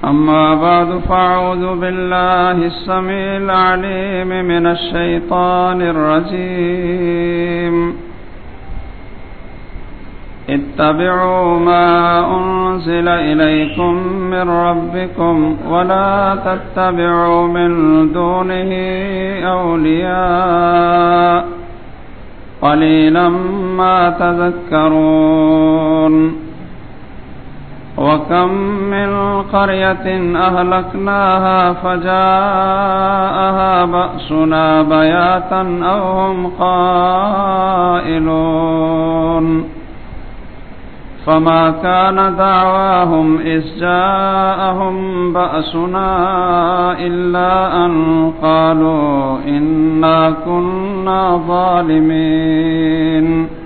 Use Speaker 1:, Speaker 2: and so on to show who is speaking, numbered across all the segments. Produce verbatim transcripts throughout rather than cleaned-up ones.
Speaker 1: أما بعد فأعوذ بالله السميع العليم من الشيطان الرجيم اتبعوا ما أنزل إليكم من ربكم ولا تتبعوا من دونه أولياء قليلا ما تذكرون وكم من قرية أهلكناها فجاءها بأسنا بياتا أو هم قائلون فما كان دعواهم إذ جاءهم بأسنا إلا أن قالوا إنا كنا ظالمين.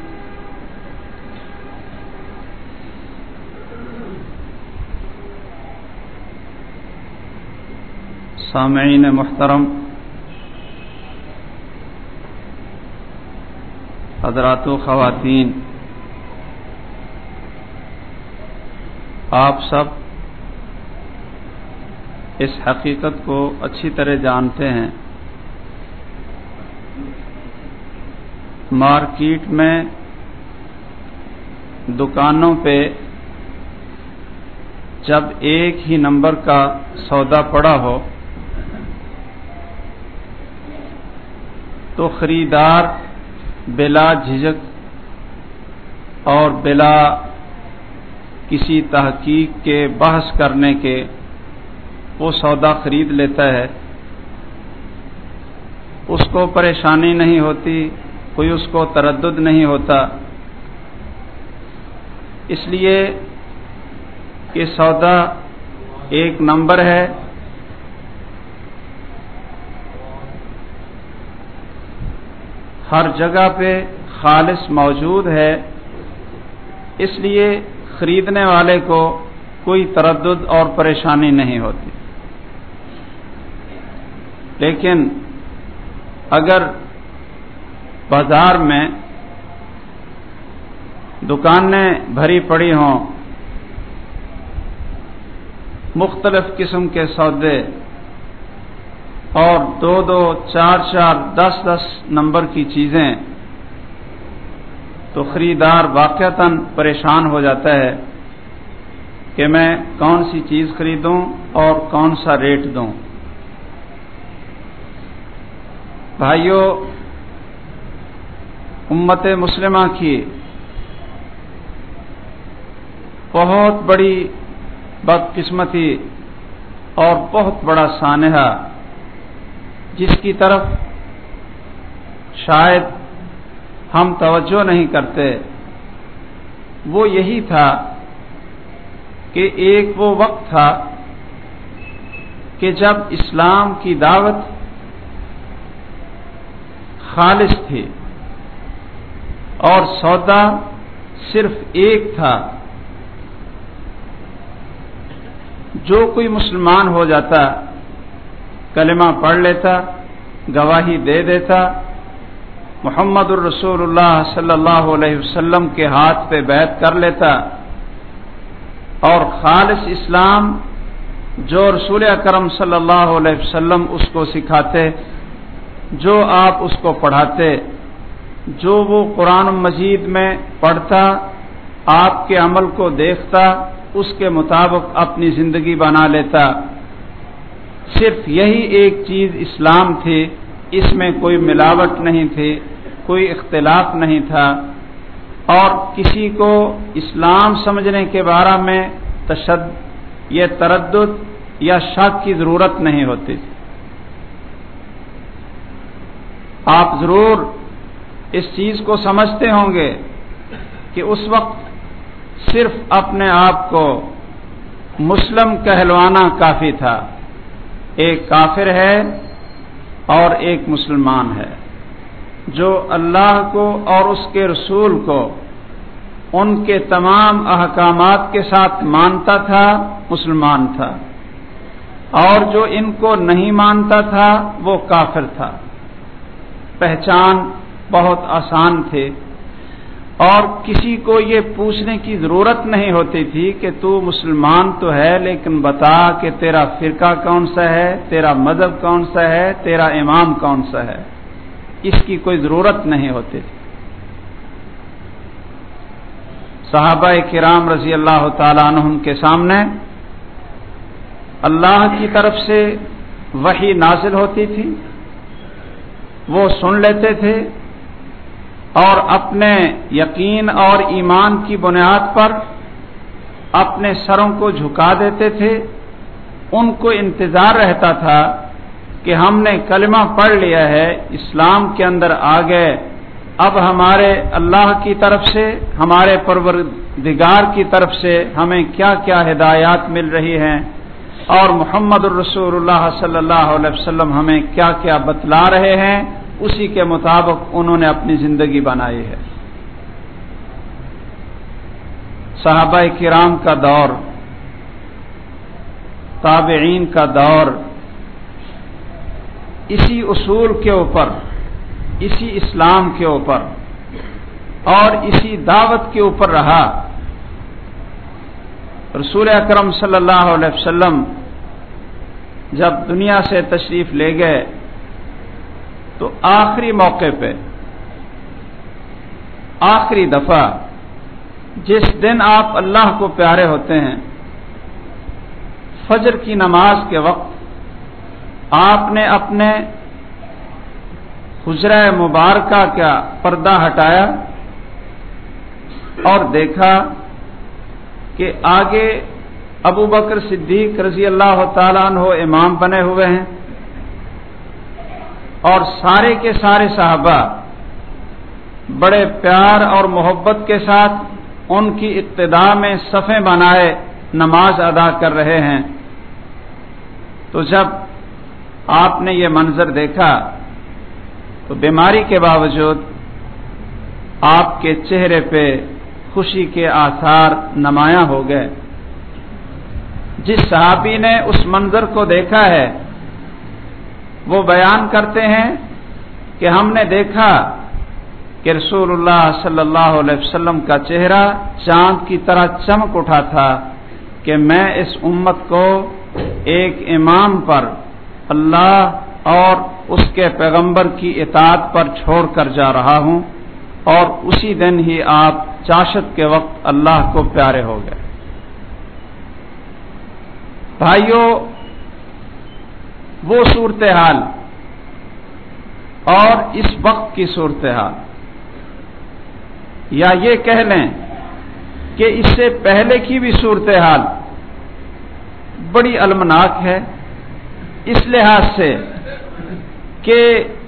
Speaker 1: سامعین محترم، حضرات و خواتین، آپ سب اس حقیقت کو اچھی طرح جانتے ہیں، مارکیٹ میں دکانوں پہ جب ایک ہی نمبر کا سودا پڑا ہو تو خریدار بلا جھجک اور بلا کسی تحقیق کے بحث کرنے کے وہ سودا خرید لیتا ہے. اس کو پریشانی نہیں ہوتی، کوئی اس کو تردد نہیں ہوتا، اس لیے کہ سودا ایک نمبر ہے. ہر جگہ پہ خالص موجود ہے، اس لیے خریدنے والے کو کوئی تردد اور پریشانی نہیں ہوتی. لیکن اگر بازار میں دکانیں بھری پڑی ہوں، مختلف قسم کے سودے اور دو دو چار چار دس دس نمبر کی چیزیں، تو خریدار واقعتاً پریشان ہو جاتا ہے کہ میں کون سی چیز خریدوں اور کون سا ریٹ دوں. بھائیو، امت مسلمہ کی بہت بڑی بدقسمتی اور بہت بڑا سانحہ جس کی طرف شاید ہم توجہ نہیں کرتے، وہ یہی تھا کہ ایک وہ وقت تھا کہ جب اسلام کی دعوت خالص تھی اور سودا صرف ایک تھا. جو کوئی مسلمان ہو جاتا کلمہ پڑھ لیتا، گواہی دے دیتا، محمد الرسول اللہ صلی اللہ علیہ وسلم کے ہاتھ پہ بیعت کر لیتا اور خالص اسلام جو رسول اکرم صلی اللہ علیہ وسلم اس کو سکھاتے، جو آپ اس کو پڑھاتے، جو وہ قرآن مجید میں پڑھتا، آپ کے عمل کو دیکھتا، اس کے مطابق اپنی زندگی بنا لیتا. صرف یہی ایک چیز اسلام تھی، اس میں کوئی ملاوٹ نہیں تھی، کوئی اختلاف نہیں تھا، اور کسی کو اسلام سمجھنے کے بارے میں تشدد یا تردد یا شک کی ضرورت نہیں ہوتی تھی. آپ ضرور اس چیز کو سمجھتے ہوں گے کہ اس وقت صرف اپنے آپ کو مسلم کہلوانا کافی تھا. ایک کافر ہے اور ایک مسلمان ہے جو اللہ کو اور اس کے رسول کو ان کے تمام احکامات کے ساتھ مانتا تھا، مسلمان تھا، اور جو ان کو نہیں مانتا تھا وہ کافر تھا. پہچان بہت آسان تھی. اور کسی کو یہ پوچھنے کی ضرورت نہیں ہوتی تھی کہ تو مسلمان تو ہے لیکن بتا کہ تیرا فرقہ کون سا ہے، تیرا مذہب کون سا ہے، تیرا امام کون سا ہے، اس کی کوئی ضرورت نہیں ہوتی تھی۔ صحابہ کرام رضی اللہ تعالیٰ عنہم کے سامنے اللہ کی طرف سے وحی نازل ہوتی تھی، وہ سن لیتے تھے اور اپنے یقین اور ایمان کی بنیاد پر اپنے سروں کو جھکا دیتے تھے۔ ان کو انتظار رہتا تھا کہ ہم نے کلمہ پڑھ لیا ہے، اسلام کے اندر آ گئے، اب ہمارے اللہ کی طرف سے، ہمارے پروردگار کی طرف سے ہمیں کیا کیا ہدایات مل رہی ہیں اور محمد الرسول اللہ صلی اللہ علیہ وسلم ہمیں کیا کیا بتلا رہے ہیں، اسی کے مطابق انہوں نے اپنی زندگی بنائی ہے۔ صحابہ کرام کا دور، تابعین کا دور اسی اصول کے اوپر، اسی اسلام کے اوپر اور اسی دعوت کے اوپر رہا۔ رسول اکرم صلی اللہ علیہ وسلم جب دنیا سے تشریف لے گئے تو آخری موقع پہ، آخری دفعہ جس دن آپ اللہ کو پیارے ہوتے ہیں، فجر کی نماز کے وقت آپ نے اپنے حجرہ مبارکہ کا پردہ ہٹایا اور دیکھا کہ آگے ابو بکر صدیق رضی اللہ تعالیٰ عنہ امام بنے ہوئے ہیں اور سارے کے سارے صحابہ بڑے پیار اور محبت کے ساتھ ان کی اقتداء میں صفیں بنائے نماز ادا کر رہے ہیں۔ تو جب آپ نے یہ منظر دیکھا تو بیماری کے باوجود آپ کے چہرے پہ خوشی کے آثار نمایاں ہو گئے۔ جس صحابی نے اس منظر کو دیکھا ہے وہ بیان کرتے ہیں کہ ہم نے دیکھا کہ رسول اللہ صلی اللہ علیہ وسلم کا چہرہ چاند کی طرح چمک اٹھا تھا کہ میں اس امت کو ایک امام پر، اللہ اور اس کے پیغمبر کی اطاعت پر چھوڑ کر جا رہا ہوں، اور اسی دن ہی آپ چاشت کے وقت اللہ کو پیارے ہو گئے۔ بھائیوں، وہ صورتحال اور اس وقت کی صورتحال، یا یہ کہہ لیں کہ اس سے پہلے کی بھی صورتحال بڑی المناک ہے، اس لحاظ سے کہ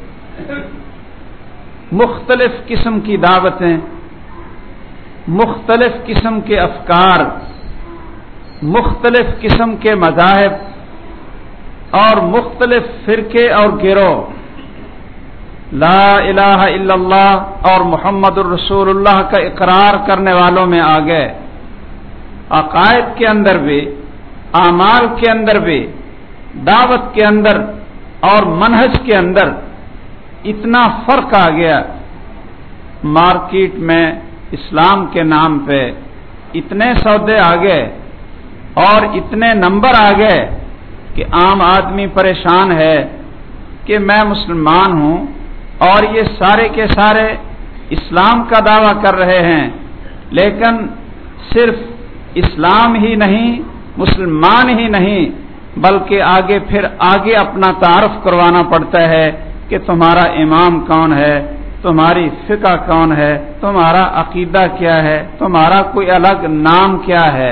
Speaker 1: مختلف قسم کی دعوتیں، مختلف قسم کے افکار، مختلف قسم کے مذاہب اور مختلف فرقے اور گروہ لا الہ الا اللہ اور محمد الرسول اللہ کا اقرار کرنے والوں میں آ گئے۔ عقائد کے اندر بھی، اعمال کے اندر بھی، دعوت کے اندر اور منہج کے اندر اتنا فرق آ گیا، مارکیٹ میں اسلام کے نام پہ اتنے سودے آ گئے اور اتنے نمبر آ گئے کہ عام آدمی پریشان ہے کہ میں مسلمان ہوں اور یہ سارے کے سارے اسلام کا دعویٰ کر رہے ہیں، لیکن صرف اسلام ہی نہیں، مسلمان ہی نہیں، بلکہ آگے پھر آگے اپنا تعارف کروانا پڑتا ہے کہ تمہارا امام کون ہے، تمہاری فقہ کون ہے، تمہارا عقیدہ کیا ہے، تمہارا کوئی الگ نام کیا ہے۔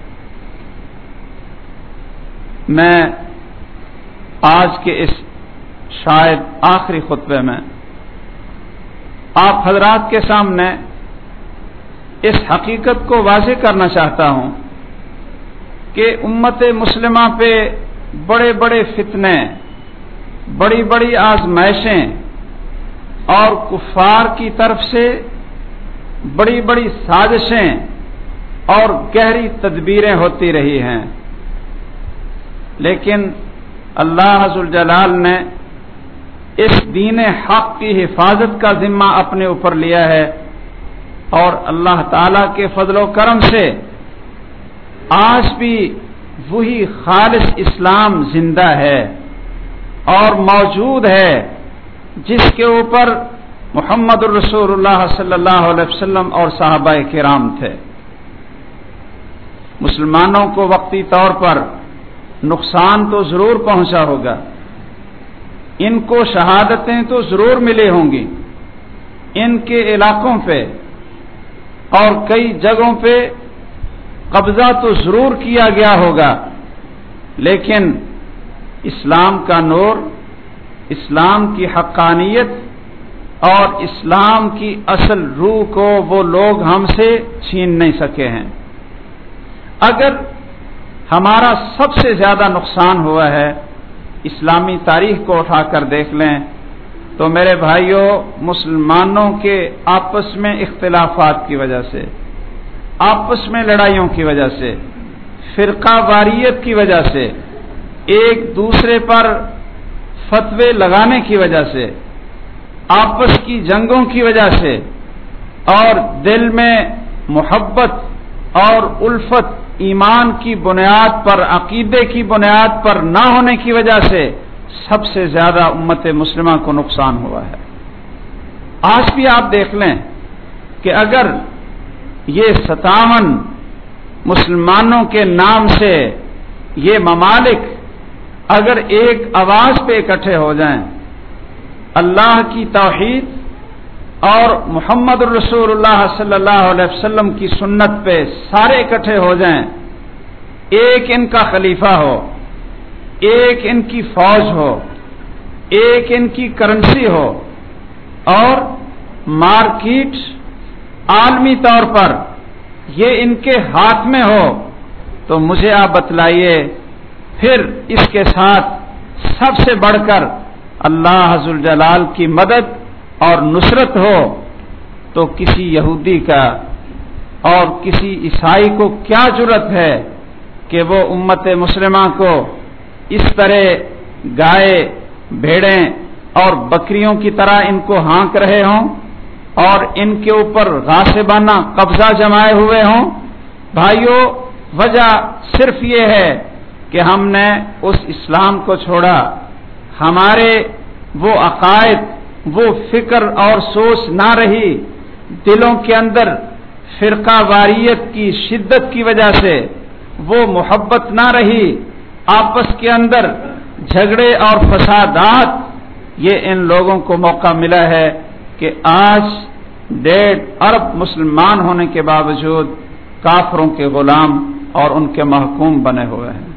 Speaker 1: میں آج کے اس شاید آخری خطبے میں آپ حضرات کے سامنے اس حقیقت کو واضح کرنا چاہتا ہوں کہ امت مسلمہ پہ بڑے بڑے فتنے، بڑی بڑی آزمائشیں اور کفار کی طرف سے بڑی بڑی سازشیں اور گہری تدبیریں ہوتی رہی ہیں، لیکن اللہ ذوالجلال نے اس دین حق کی حفاظت کا ذمہ اپنے اوپر لیا ہے اور اللہ تعالی کے فضل و کرم سے آج بھی وہی خالص اسلام زندہ ہے اور موجود ہے جس کے اوپر محمد الرسول اللہ صلی اللہ علیہ وسلم اور صحابہ کرام تھے۔ مسلمانوں کو وقتی طور پر نقصان تو ضرور پہنچا ہوگا، ان کو شہادتیں تو ضرور ملی ہوں گی، ان کے علاقوں پہ اور کئی جگہوں پہ قبضہ تو ضرور کیا گیا ہوگا، لیکن اسلام کا نور، اسلام کی حقانیت اور اسلام کی اصل روح کو وہ لوگ ہم سے چھین نہیں سکے ہیں۔ اگر ہمارا سب سے زیادہ نقصان ہوا ہے، اسلامی تاریخ کو اٹھا کر دیکھ لیں تو میرے بھائیوں، مسلمانوں کے آپس میں اختلافات کی وجہ سے، آپس میں لڑائیوں کی وجہ سے، فرقہ واریت کی وجہ سے، ایک دوسرے پر فتوے لگانے کی وجہ سے، آپس کی جنگوں کی وجہ سے اور دل میں محبت اور الفت ایمان کی بنیاد پر، عقیدے کی بنیاد پر نہ ہونے کی وجہ سے سب سے زیادہ امت مسلمہ کو نقصان ہوا ہے۔ آج بھی آپ دیکھ لیں کہ اگر یہ ستاون مسلمانوں کے نام سے یہ ممالک اگر ایک آواز پہ اکٹھے ہو جائیں، اللہ کی توحید اور محمد الرسول اللہ صلی اللہ علیہ وسلم کی سنت پہ سارے اکٹھے ہو جائیں، ایک ان کا خلیفہ ہو، ایک ان کی فوج ہو، ایک ان کی کرنسی ہو اور مارکیٹ عالمی طور پر یہ ان کے ہاتھ میں ہو، تو مجھے آپ بتلائیے پھر اس کے ساتھ سب سے بڑھ کر اللہ ذوالجلال کی مدد اور نصرت ہو تو کسی یہودی کا اور کسی عیسائی کو کیا جرأت ہے کہ وہ امت مسلمہ کو اس طرح گائے، بھیڑیں اور بکریوں کی طرح ان کو ہانک رہے ہوں اور ان کے اوپر غاصبانہ قبضہ جمائے ہوئے ہوں۔ بھائیوں، وجہ صرف یہ ہے کہ ہم نے اس اسلام کو چھوڑا، ہمارے وہ عقائد، وہ فکر اور سوچ نہ رہی، دلوں کے اندر فرقہ واریت کی شدت کی وجہ سے وہ محبت نہ رہی، آپس کے اندر جھگڑے اور فسادات، یہ ان لوگوں کو موقع ملا ہے کہ آج ڈیڑھ ارب مسلمان ہونے کے باوجود کافروں کے غلام اور ان کے محکوم بنے ہوئے ہیں۔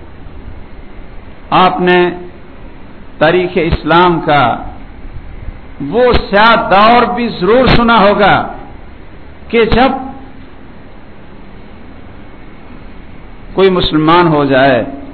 Speaker 1: آپ نے تاریخ اسلام کا وہ سیاہ دور بھی ضرور سنا ہوگا کہ جب کوئی مسلمان ہو جائے،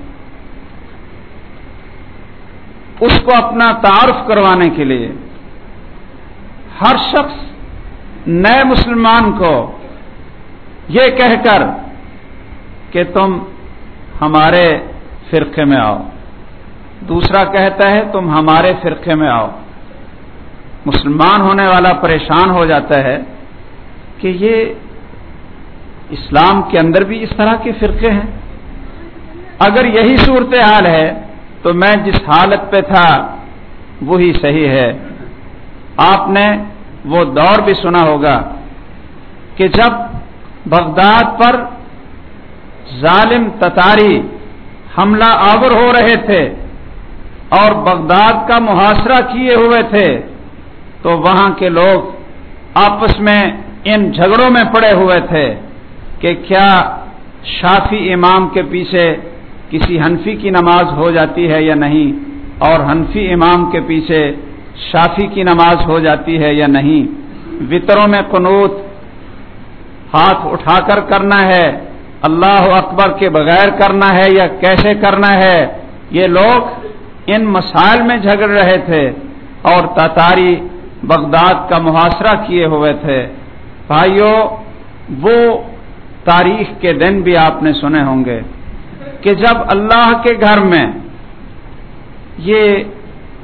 Speaker 1: اس کو اپنا تعارف کروانے کے لیے ہر شخص نئے مسلمان کو یہ کہہ کر کہ تم ہمارے فرقے میں آؤ، دوسرا کہتا ہے تم ہمارے فرقے میں آؤ، مسلمان ہونے والا پریشان ہو جاتا ہے کہ یہ اسلام کے اندر بھی اس طرح کے فرقے ہیں۔ اگر یہی صورتحال ہے تو میں جس حالت پہ تھا وہی صحیح ہے۔ آپ نے وہ دور بھی سنا ہوگا کہ جب بغداد پر ظالم تتاری حملہ آور ہو رہے تھے اور بغداد کا محاصرہ کیے ہوئے تھے تو وہاں کے لوگ آپس میں ان جھگڑوں میں پڑے ہوئے تھے کہ کیا شافی امام کے پیچھے کسی حنفی کی نماز ہو جاتی ہے یا نہیں، اور حنفی امام کے پیچھے شافی کی نماز ہو جاتی ہے یا نہیں، وطروں میں قنوت ہاتھ اٹھا کر کرنا ہے، اللہ اکبر کے بغیر کرنا ہے یا کیسے کرنا ہے، یہ لوگ ان مسائل میں جھگڑ رہے تھے اور تاتاری بغداد کا محاصرہ کیے ہوئے تھے۔ بھائیوں، وہ تاریخ کے دن بھی آپ نے سنے ہوں گے کہ جب اللہ کے گھر میں یہ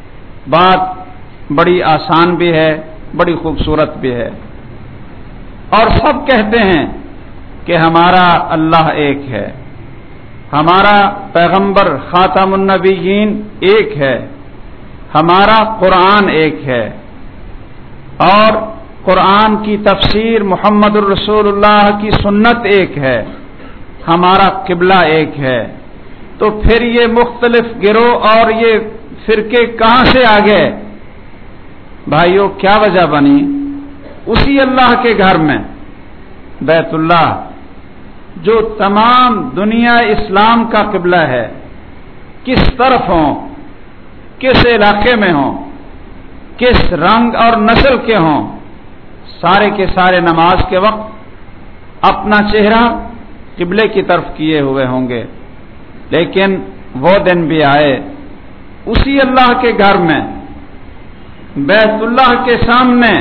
Speaker 1: بات بڑی آسان بھی ہے، بڑی خوبصورت بھی ہے، اور سب کہتے ہیں کہ ہمارا اللہ ایک ہے، ہمارا پیغمبر خاتم النبیین ایک ہے، ہمارا قرآن ایک ہے، اور قرآن کی تفسیر محمد الرسول اللہ کی سنت ایک ہے، ہمارا قبلہ ایک ہے، تو پھر یہ مختلف گروہ اور یہ فرقے کہاں سے آ گئے؟ بھائیو کیا وجہ بنی؟ اسی اللہ کے گھر میں بیت اللہ جو تمام دنیا اسلام کا قبلہ ہے، کس طرف ہوں، کس علاقے میں ہوں، کس رنگ اور نسل کے ہوں، سارے کے سارے نماز کے وقت اپنا چہرہ قبلے کی طرف کیے ہوئے ہوں گے، لیکن وہ دن بھی آئے اسی اللہ کے گھر میں بیت اللہ کے سامنے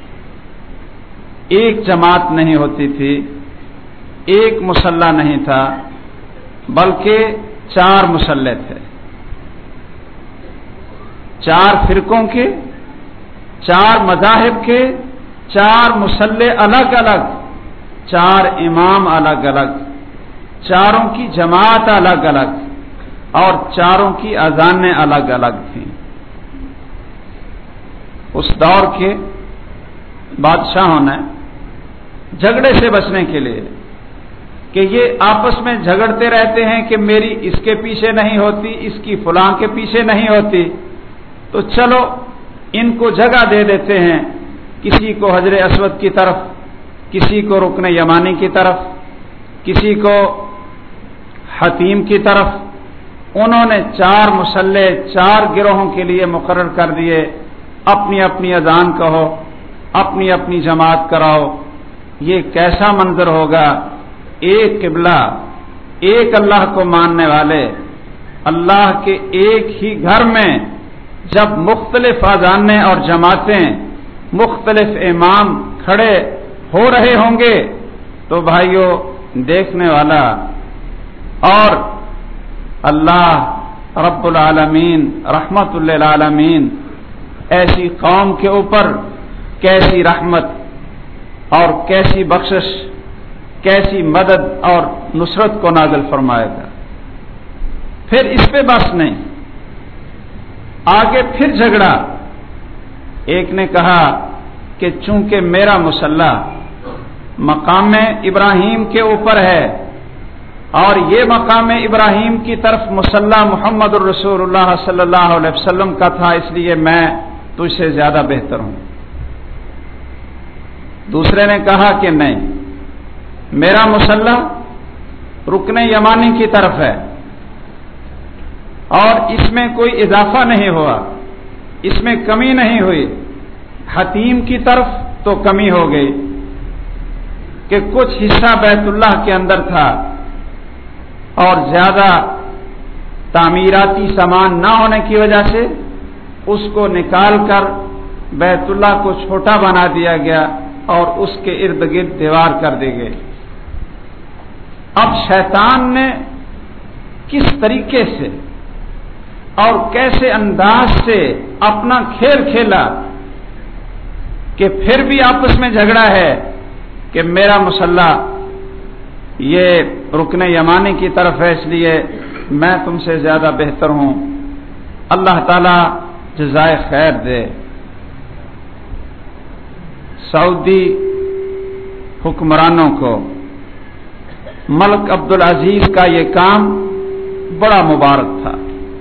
Speaker 1: ایک جماعت نہیں ہوتی تھی، ایک مصلی نہیں تھا، بلکہ چار مصلی تھے، چار فرقوں کے، چار مذاہب کے، چار مصلی الگ الگ، چار امام الگ الگ، چاروں کی جماعت الگ الگ، اور چاروں کی اذانیں الگ الگ تھیں۔ اس دور کے بادشاہوں نے جھگڑے سے بچنے کے لیے کہ یہ آپس میں جھگڑتے رہتے ہیں کہ میری اس کے پیچھے نہیں ہوتی، اس کی فلاں کے پیچھے نہیں ہوتی، تو چلو ان کو جگہ دے دیتے ہیں، کسی کو حجر اسود کی طرف، کسی کو رکن یمانی کی طرف، کسی کو حتیم کی طرف۔ انہوں نے چار مصلی چار گروہوں کے لیے مقرر کر دیے، اپنی اپنی اذان کہو، اپنی اپنی جماعت کراؤ۔ یہ کیسا منظر ہوگا؟ ایک قبلہ، ایک اللہ کو ماننے والے، اللہ کے ایک ہی گھر میں جب مختلف اذانیں اور جماعتیں، مختلف امام کھڑے ہو رہے ہوں گے تو بھائیو دیکھنے والا اور اللہ رب العالمین رحمت للعالمین ایسی قوم کے اوپر کیسی رحمت اور کیسی بخشش، کیسی مدد اور نصرت کو نازل فرمائے گا۔ پھر اس پہ بس نہیں، آگے پھر جھگڑا۔ ایک نے کہا کہ چونکہ میرا مصلی مقام ابراہیم کے اوپر ہے اور یہ مقام ابراہیم کی طرف مصلی محمد الرسول اللہ صلی اللہ علیہ وسلم کا تھا، اس لیے میں تجھ سے زیادہ بہتر ہوں۔ دوسرے نے کہا کہ نہیں، میرا مصلی رکن یمانی کی طرف ہے اور اس میں کوئی اضافہ نہیں ہوا، اس میں کمی نہیں ہوئی، حتیم کی طرف تو کمی ہو گئی کہ کچھ حصہ بیت اللہ کے اندر تھا اور زیادہ تعمیراتی سامان نہ ہونے کی وجہ سے اس کو نکال کر بیت اللہ کو چھوٹا بنا دیا گیا اور اس کے ارد گرد دیوار کر دی گئی۔ اب شیطان نے کس طریقے سے اور کیسے انداز سے اپنا کھیل کھیلا کہ پھر بھی آپس میں جھگڑا ہے کہ میرا مصلی یہ رکن یمانی کی طرف ہے، اس لیے میں تم سے زیادہ بہتر ہوں۔ اللہ تعالی جزائے خیر دے۔ سعودی حکمرانوں کو ملک عبدالعزیز کا یہ کام بڑا مبارک تھا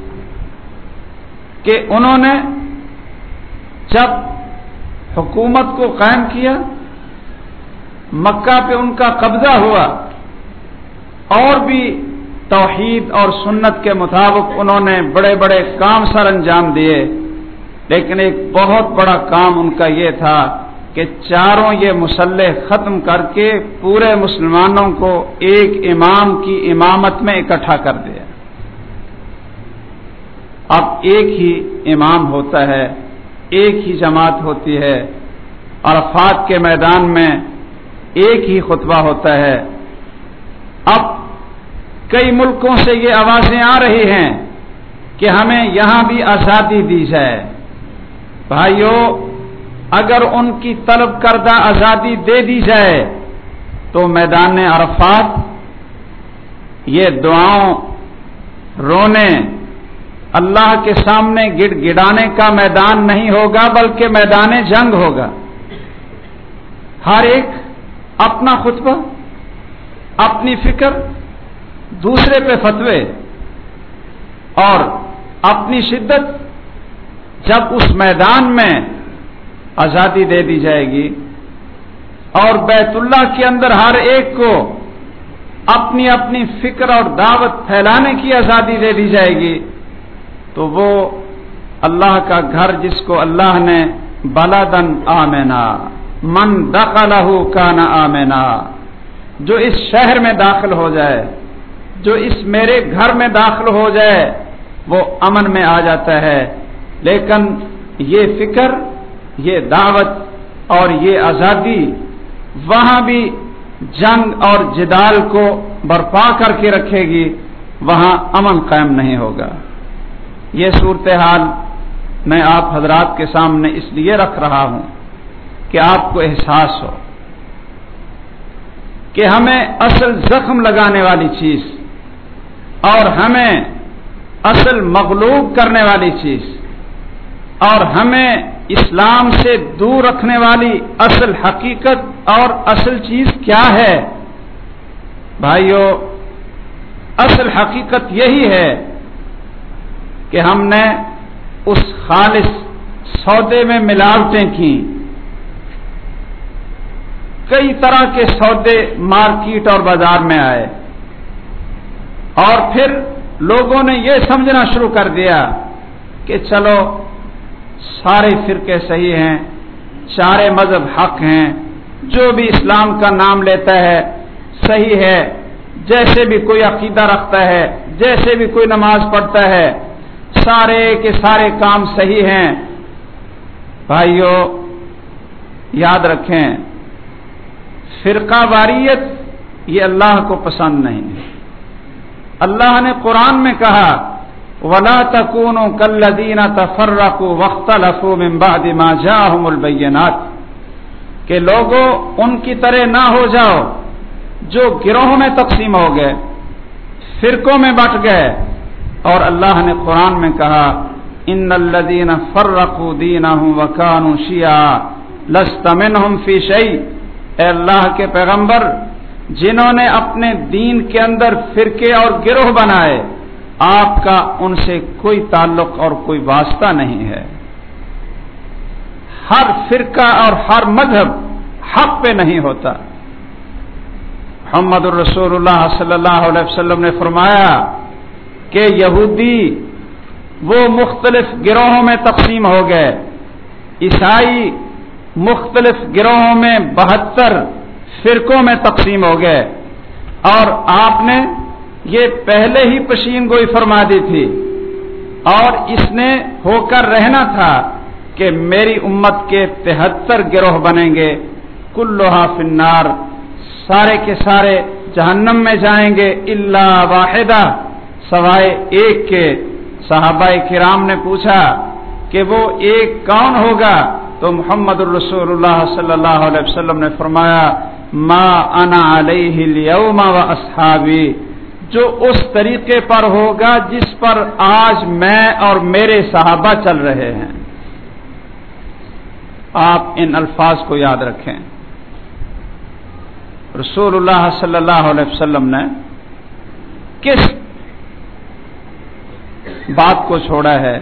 Speaker 1: کہ انہوں نے جب حکومت کو قائم کیا، مکہ پہ ان کا قبضہ ہوا اور بھی توحید اور سنت کے مطابق انہوں نے بڑے بڑے کام سر انجام دیے، لیکن ایک بہت بڑا کام ان کا یہ تھا کہ چاروں یہ مصلی ختم کر کے پورے مسلمانوں کو ایک امام کی امامت میں اکٹھا کر دیا۔ اب ایک ہی امام ہوتا ہے، ایک ہی جماعت ہوتی ہے، عرفات کے میدان میں ایک ہی خطبہ ہوتا ہے۔ اب کئی ملکوں سے یہ آوازیں آ رہی ہیں کہ ہمیں یہاں بھی آزادی دی جائے۔ بھائیو، اگر ان کی طلب کردہ آزادی دے دی جائے تو میدان عرفات یہ دعاؤں، رونے، اللہ کے سامنے گڑ گڑانے کا میدان نہیں ہوگا بلکہ میدان جنگ ہوگا۔ ہر ایک اپنا خطبہ، اپنی فکر، دوسرے پہ فتوے اور اپنی شدت۔ جب اس میدان میں آزادی دے دی جائے گی اور بیت اللہ کے اندر ہر ایک کو اپنی اپنی فکر اور دعوت پھیلانے کی آزادی دے دی جائے گی تو وہ اللہ کا گھر جس کو اللہ نے بلدن آمنا من دخلہ کان آمنا، جو اس شہر میں داخل ہو جائے، جو اس میرے گھر میں داخل ہو جائے وہ امن میں آ جاتا ہے۔ لیکن یہ فکر، یہ دعوت اور یہ آزادی وہاں بھی جنگ اور جدال کو برپا کر کے رکھے گی، وہاں امن قائم نہیں ہوگا۔ یہ صورتحال میں آپ حضرات کے سامنے اس لیے رکھ رہا ہوں کہ آپ کو احساس ہو کہ ہمیں اصل زخم لگانے والی چیز اور ہمیں اصل مغلوب کرنے والی چیز اور ہمیں اسلام سے دور رکھنے والی اصل حقیقت اور اصل چیز کیا ہے؟ بھائیو، اصل حقیقت یہی ہے کہ ہم نے اس خالص سودے میں ملاوٹیں کی، کئی طرح کے سودے مارکیٹ اور بازار میں آئے اور پھر لوگوں نے یہ سمجھنا شروع کر دیا کہ چلو سارے فرقے صحیح ہیں، سارے مذہب حق ہیں، جو بھی اسلام کا نام لیتا ہے صحیح ہے، جیسے بھی کوئی عقیدہ رکھتا ہے، جیسے بھی کوئی نماز پڑھتا ہے، سارے کے سارے کام صحیح ہیں۔ بھائیو یاد رکھیں، فرقہ واریت یہ اللہ کو پسند نہیں ہے۔ اللہ نے قرآن میں کہا وَلَا تَكُونُوا كَالَّذِينَ تَفَرَّقُوا وَاخْتَلَفُوا مِن بَعْدِ مَا جَاءَهُمُ الْبَيِّنَاتُ، کہ لوگوں ان کی طرح نہ ہو جاؤ جو گروہوں میں تقسیم ہو گئے، فرقوں میں بٹ گئے۔ اور اللہ نے قرآن میں کہا إِنَّ الَّذِينَ فَرَّقُوا دِينَهُمْ وَكَانُوا شِيَعًا لَسْتَ مِنْهُمْ فِي شَيْءٍ، اے اللہ کے پیغمبر، جنہوں نے اپنے دین کے اندر فرقے اور گروہ بنائے، آپ کا ان سے کوئی تعلق اور کوئی واسطہ نہیں ہے۔ ہر فرقہ اور ہر مذہب حق پہ نہیں ہوتا۔ محمد الرسول اللہ صلی اللہ علیہ وسلم نے فرمایا کہ یہودی وہ مختلف گروہوں میں تقسیم ہو گئے، عیسائی مختلف گروہوں میں بہتر فرقوں میں تقسیم ہو گئے، اور آپ نے یہ پہلے ہی پشین گوئی فرما دی تھی اور اس نے ہو کر رہنا تھا کہ میری امت کے تہتر گروہ بنیں گے، کلھا فی النار، سارے کے سارے جہنم میں جائیں گے، الا واحدہ، سوائے ایک کے۔ صحابہ کرام نے پوچھا کہ وہ ایک کون ہوگا؟ تو محمد الرسول اللہ صلی اللہ علیہ وسلم نے فرمایا ما انا علیہ اليوم واصحابی، جو اس طریقے پر ہوگا جس پر آج میں اور میرے صحابہ چل رہے ہیں۔ آپ ان الفاظ کو یاد رکھیں۔ رسول اللہ صلی اللہ علیہ وسلم نے کس بات کو چھوڑا ہے؟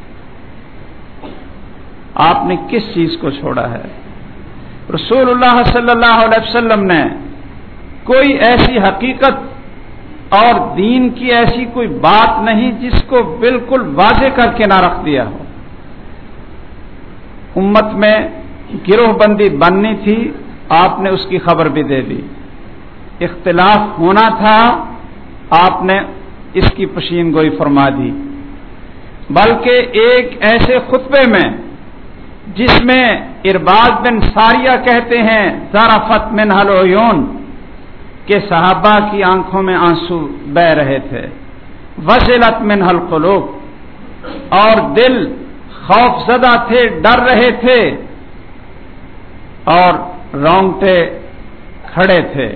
Speaker 1: آپ نے کس چیز کو چھوڑا ہے؟ رسول اللہ صلی اللہ علیہ وسلم نے کوئی ایسی حقیقت اور دین کی ایسی کوئی بات نہیں جس کو بالکل واضح کر کے نہ رکھ دیا ہو۔ امت میں گروہ بندی بننی تھی، آپ نے اس کی خبر بھی دے دی۔ اختلاف ہونا تھا، آپ نے اس کی پشین گوئی فرما دی۔ بلکہ ایک ایسے خطبے میں جس میں ارباز بن ساریہ کہتے ہیں ذرفت منہ العیون، کہ صحابہ کی آنکھوں میں آنسو بہ رہے تھے، وجلت منہ القلوب، اور دل خوف زدہ تھے، ڈر رہے تھے، اور رونگٹے کھڑے تھے.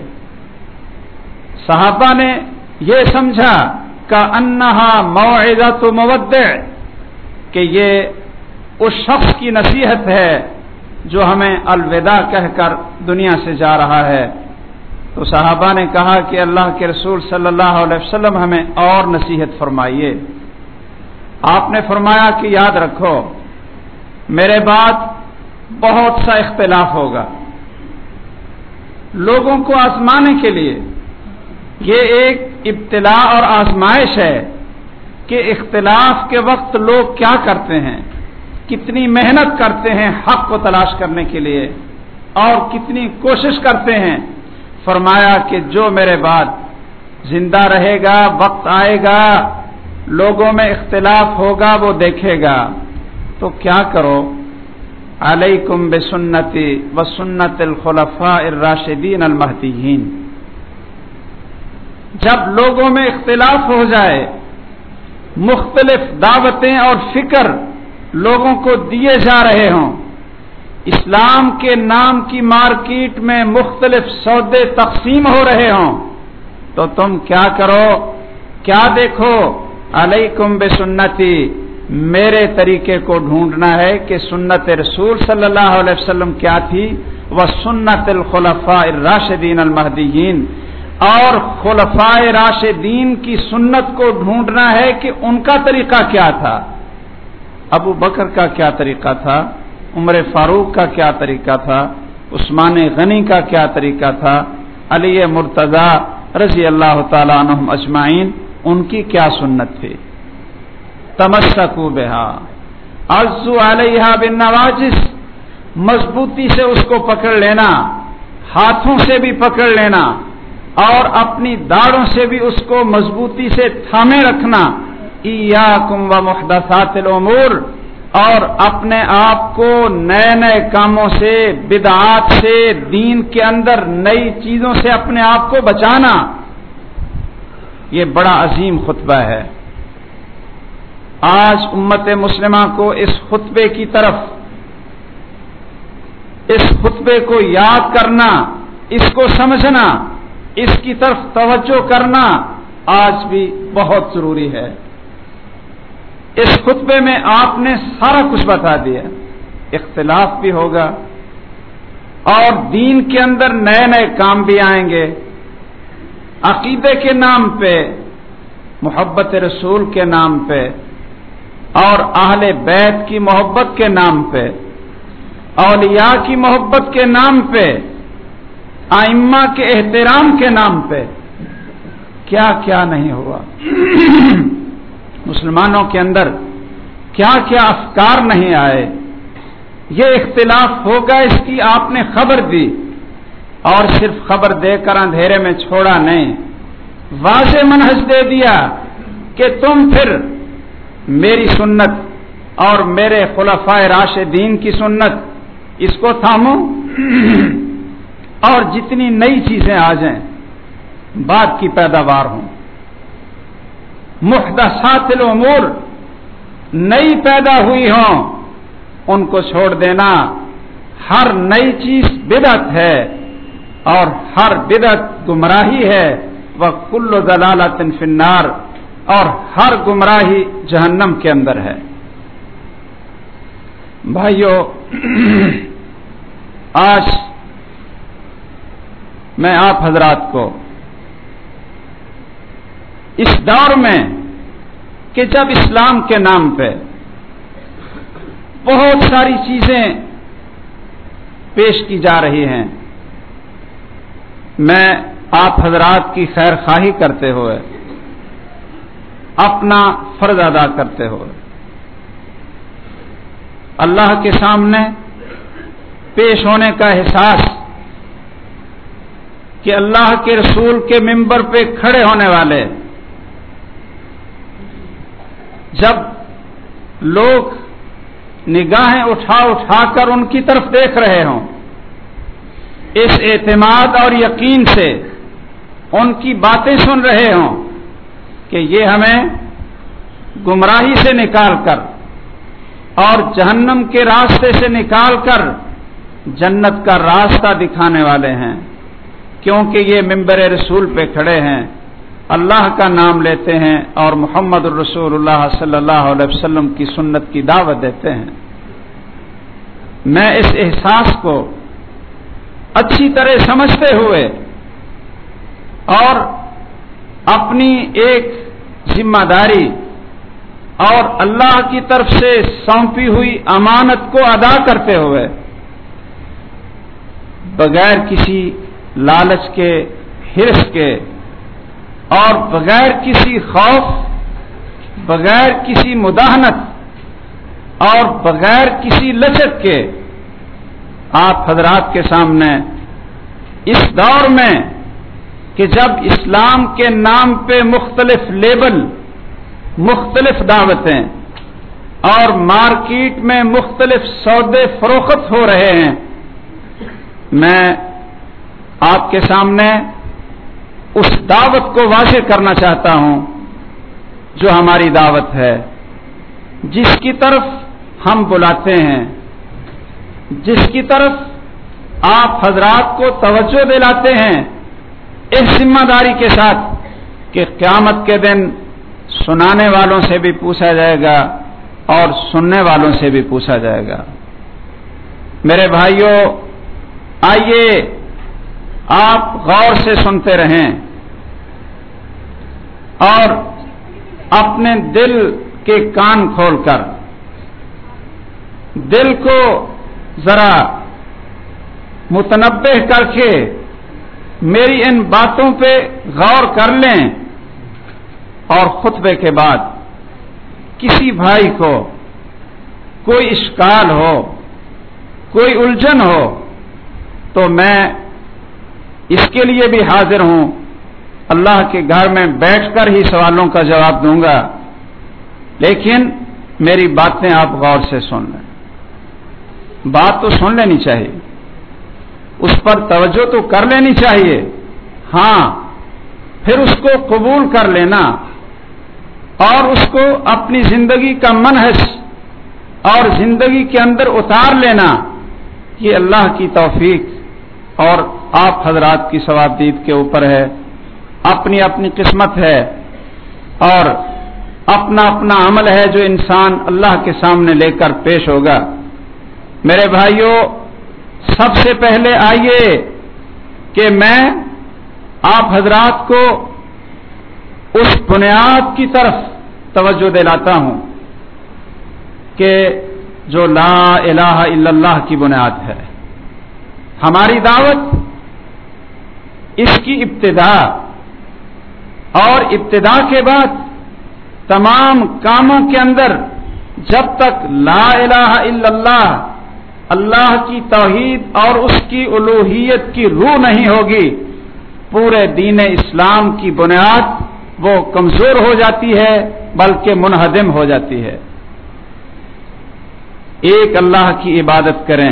Speaker 1: صحابہ نے یہ سمجھا کہ انہا موعظۃ مودع، کہ یہ اس شخص کی نصیحت ہے جو ہمیں الوداع کہہ کر دنیا سے جا رہا ہے. تو صحابہ نے کہا کہ اللہ کے رسول صلی اللہ علیہ وسلم ہمیں اور نصیحت فرمائیے. آپ نے فرمایا کہ یاد رکھو میرے بعد بہت سا اختلاف ہوگا. لوگوں کو آزمانے کے لیے یہ ایک ابتلاء اور آزمائش ہے کہ اختلاف کے وقت لوگ کیا کرتے ہیں، کتنی محنت کرتے ہیں حق کو تلاش کرنے کے لیے اور کتنی کوشش کرتے ہیں. فرمایا کہ جو میرے بعد زندہ رہے گا، وقت آئے گا لوگوں میں اختلاف ہوگا، وہ دیکھے گا. تو کیا کرو، علیکم بسنتی وسنت الخلفاء الراشدین المہدیین. جب لوگوں میں اختلاف ہو جائے، مختلف دعوتیں اور فکر لوگوں کو دیے جا رہے ہوں، اسلام کے نام کی مارکیٹ میں مختلف سودے تقسیم ہو رہے ہوں، تو تم کیا کرو، کیا دیکھو، علیکم بسنتی، میرے طریقے کو ڈھونڈنا ہے کہ سنت رسول صلی اللہ علیہ وسلم کیا تھی، وہ سنت الخلفاء الراشدین المہدیین، اور خلفائے راشدین کی سنت کو ڈھونڈنا ہے کہ ان کا طریقہ کیا تھا. ابو بکر کا کیا طریقہ تھا، عمر فاروق کا کیا طریقہ تھا، عثمان غنی کا کیا طریقہ تھا، علی مرتضی رضی اللہ تعالی عنہم اجمعین ان کی کیا سنت تھی. تمسکوا بہا، عضوا علیہا بالنواجذ، مضبوطی سے اس کو پکڑ لینا، ہاتھوں سے بھی پکڑ لینا اور اپنی داڑھوں سے بھی اس کو مضبوطی سے تھامے رکھنا. ایاکم ومحدثات الامور، اور اپنے آپ کو نئے نئے کاموں سے، بدعات سے، دین کے اندر نئی چیزوں سے اپنے آپ کو بچانا. یہ بڑا عظیم خطبہ ہے. آج امت مسلمہ کو اس خطبے کی طرف، اس خطبے کو یاد کرنا، اس کو سمجھنا، اس کی طرف توجہ کرنا آج بھی بہت ضروری ہے. اس خطبے میں آپ نے سارا کچھ بتا دیا. اختلاف بھی ہوگا اور دین کے اندر نئے نئے کام بھی آئیں گے، عقیدے کے نام پہ، محبت رسول کے نام پہ اور اہل بیت کی محبت کے نام پہ، اولیاء کی محبت کے نام پہ، ائمہ کے احترام کے نام پہ. کیا کیا نہیں ہوا، مسلمانوں کے اندر کیا کیا افکار نہیں آئے. یہ اختلاف ہوگا، اس کی آپ نے خبر دی، اور صرف خبر دے کر اندھیرے میں چھوڑا نہیں، واضح منہج دے دیا کہ تم پھر میری سنت اور میرے خلفائے راشدین کی سنت اس کو تھامو، اور جتنی نئی چیزیں آ جائیں بعد کی پیداوار ہوں. محدثات الامور، نئی پیدا ہوئی ہوں، ان کو چھوڑ دینا. ہر نئی چیز بدعت ہے اور ہر بدعت گمراہی ہے. وَكُلُّ ضَلَالَةٍ فِي النَّارِ، اور ہر گمراہی جہنم کے اندر ہے. بھائیو، آج میں آپ حضرات کو اس دور میں کہ جب اسلام کے نام پہ بہت ساری چیزیں پیش کی جا رہی ہیں، میں آپ حضرات کی خیر خواہی کرتے ہوئے، اپنا فرض ادا کرتے ہوئے اللہ کے سامنے پیش ہونے کا احساس کہ اللہ کے رسول کے منبر پہ کھڑے ہونے والے جب لوگ نگاہیں اٹھا اٹھا کر ان کی طرف دیکھ رہے ہوں، اس اعتماد اور یقین سے ان کی باتیں سن رہے ہوں کہ یہ ہمیں گمراہی سے نکال کر اور جہنم کے راستے سے نکال کر जन्नत का रास्ता दिखाने वाले हैं, क्योंकि ये मिंबर रसूल पे खड़े हैं, अल्लाह का नाम लेते हैं और मोहम्मद रसूलुल्लाह सल्लल्लाहु अलैहि वसल्लम की सुन्नत की दावत देते हैं। मैं इस एहसास को अच्छी तरह समझते हुए और अपनी एक जिम्मेदारी और अल्लाह की तरफ से सौंपी हुई अमानत को अदा करते हुए बगैर किसी लालच के, हिर्स के और बगैर किसी खौफ, बगैर किसी मुदाहनत और बगैर किसी लचक के आप हजरात के सामने इस दौर में कि जब इस्लाम के नाम पे मुख्तलिफ लेबल, मुख्तलिफ दावतें और मार्केट में मुख्तलिफ सौदे फरोख्त हो रहे हैं, मैं आपके सामने उस दावत को वाज़ेह करना चाहता हूं जो हमारी दावत है, जिसकी तरफ हम बुलाते हैं, जिसकी तरफ आप हजरात को तवज्जो दिलाते हैं, इस जिम्मेदारी के साथ कि क़यामत के दिन सुनाने वालों से भी पूछा जाएगा और सुनने वालों से भी पूछा जाएगा। मेरे भाइयों, आइए आप गौर से सुनते रहें और अपने दिल के कान खोलकर दिल को जरा मुतनब्बे करके मेरी इन बातों पे गौर कर लें और खुतबे के बाद किसी भाई को कोई इश्काल हो, कोई उलझन हो, तो मैं इसके लिए भी हाजिर हूं, अल्लाह के घर में बैठकर ही सवालों का जवाब दूंगा, लेकिन मेरी बातें आप गौर से सुन लें। बात तो सुन लेनी चाहिए, उस पर तवज्जो तो कर लेनी चाहिए, हां, फिर उसको कबूल कर लेना और उसको अपनी जिंदगी का मनहज और जिंदगी के अंदर उतार लेना, ये अल्लाह की तौफीक और आप हजरात की सवाबदीद के ऊपर है। अपनी अपनी किस्मत है और अपना अपना अमल है जो इंसान अल्लाह के सामने लेकर पेश होगा। मेरे भाइयों, सबसे पहले आइए कि मैं आप हजरात को उस बुनियाद की तरफ तवज्जो दिलाता हूं कि जो ला इलाहा इल्लल्लाह की बुनियाद है। हमारी दावत, इसकी इब्तिदा और इब्तिदा के बाद तमाम कामों के अंदर जब तक ला इलाहा इल्लल्लाह, अल्लाह की तौहीद और उसकी उलूहियत की रूह नहीं होगी, पूरे दीन इस्लाम की बुनियाद वो कमजोर हो जाती है, बल्कि मुनहदिम हो जाती है। एक अल्लाह की इबादत करें,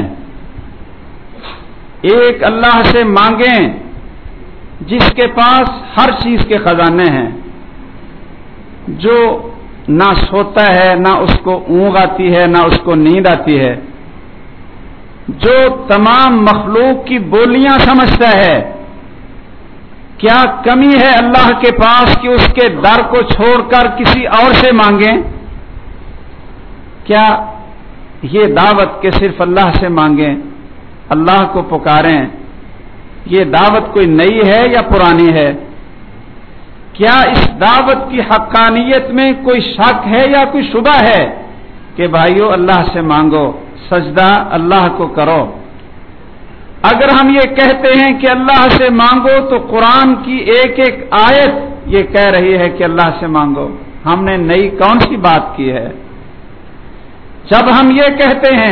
Speaker 1: एक अल्लाह से मांगें जिसके पास हर चीज के खजाने हैं, जो ना सोता है, ना उसको ऊँघ आती है, ना उसको नींद आती है, जो तमाम मखलूक की बोलियां समझता है। क्या कमी है अल्लाह के पास कि उसके दर को छोड़कर किसी और से मांगें? क्या ये दावत के सिर्फ अल्लाह से मांगें, अल्लाह को पुकारें, ये दावत कोई नई है या पुरानी है? क्या इस दावत की हक्कानियत में कोई शक है या कोई शुबा है कि भाइयों अल्लाह से मांगो, सजदा अल्लाह को करो? अगर हम ये कहते हैं कि अल्लाह से मांगो, तो कुरान की एक एक आयत ये कह रही है कि अल्लाह से मांगो। हमने नई कौन सी बात की है? जब हम ये कहते हैं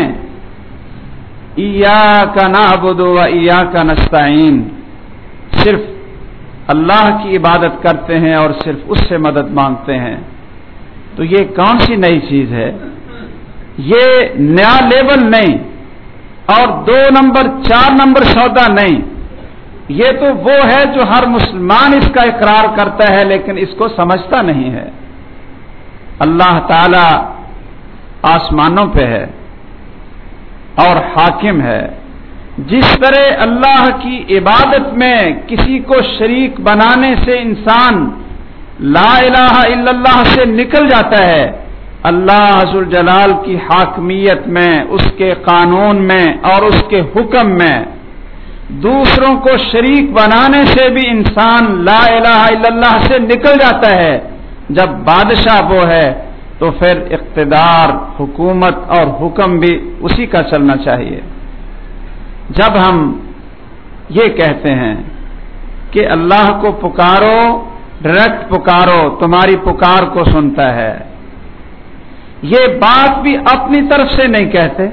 Speaker 1: इय्याका नअबुदु व इय्याका नस्तईन, सिर्फ अल्लाह की इबादत करते हैं और सिर्फ उससे मदद मांगते हैं, तो ये कौन सी नई चीज है? ये नया लेवल नहीं और दो नंबर चार नंबर सौदा नहीं, ये तो वो है जो हर मुसलमान इसका इकरार करता है लेकिन इसको समझता नहीं है। अल्लाह ताला आसमानों पे है और हाकिम है, جس طرح اللہ کی عبادت میں کسی کو شریک بنانے سے انسان لا الہ الا اللہ سے نکل جاتا ہے، اللہ ذوالجلال کی حاکمیت میں، اس کے قانون میں اور اس کے حکم میں دوسروں کو شریک بنانے سے بھی انسان لا الہ الا اللہ سے نکل جاتا ہے۔ جب بادشاہ وہ ہے تو پھر اقتدار، حکومت اور حکم بھی اسی کا چلنا چاہیے۔ جب ہم یہ کہتے ہیں کہ اللہ کو پکارو، ڈائریکٹ پکارو، تمہاری پکار کو سنتا ہے، یہ بات بھی اپنی طرف سے نہیں کہتے۔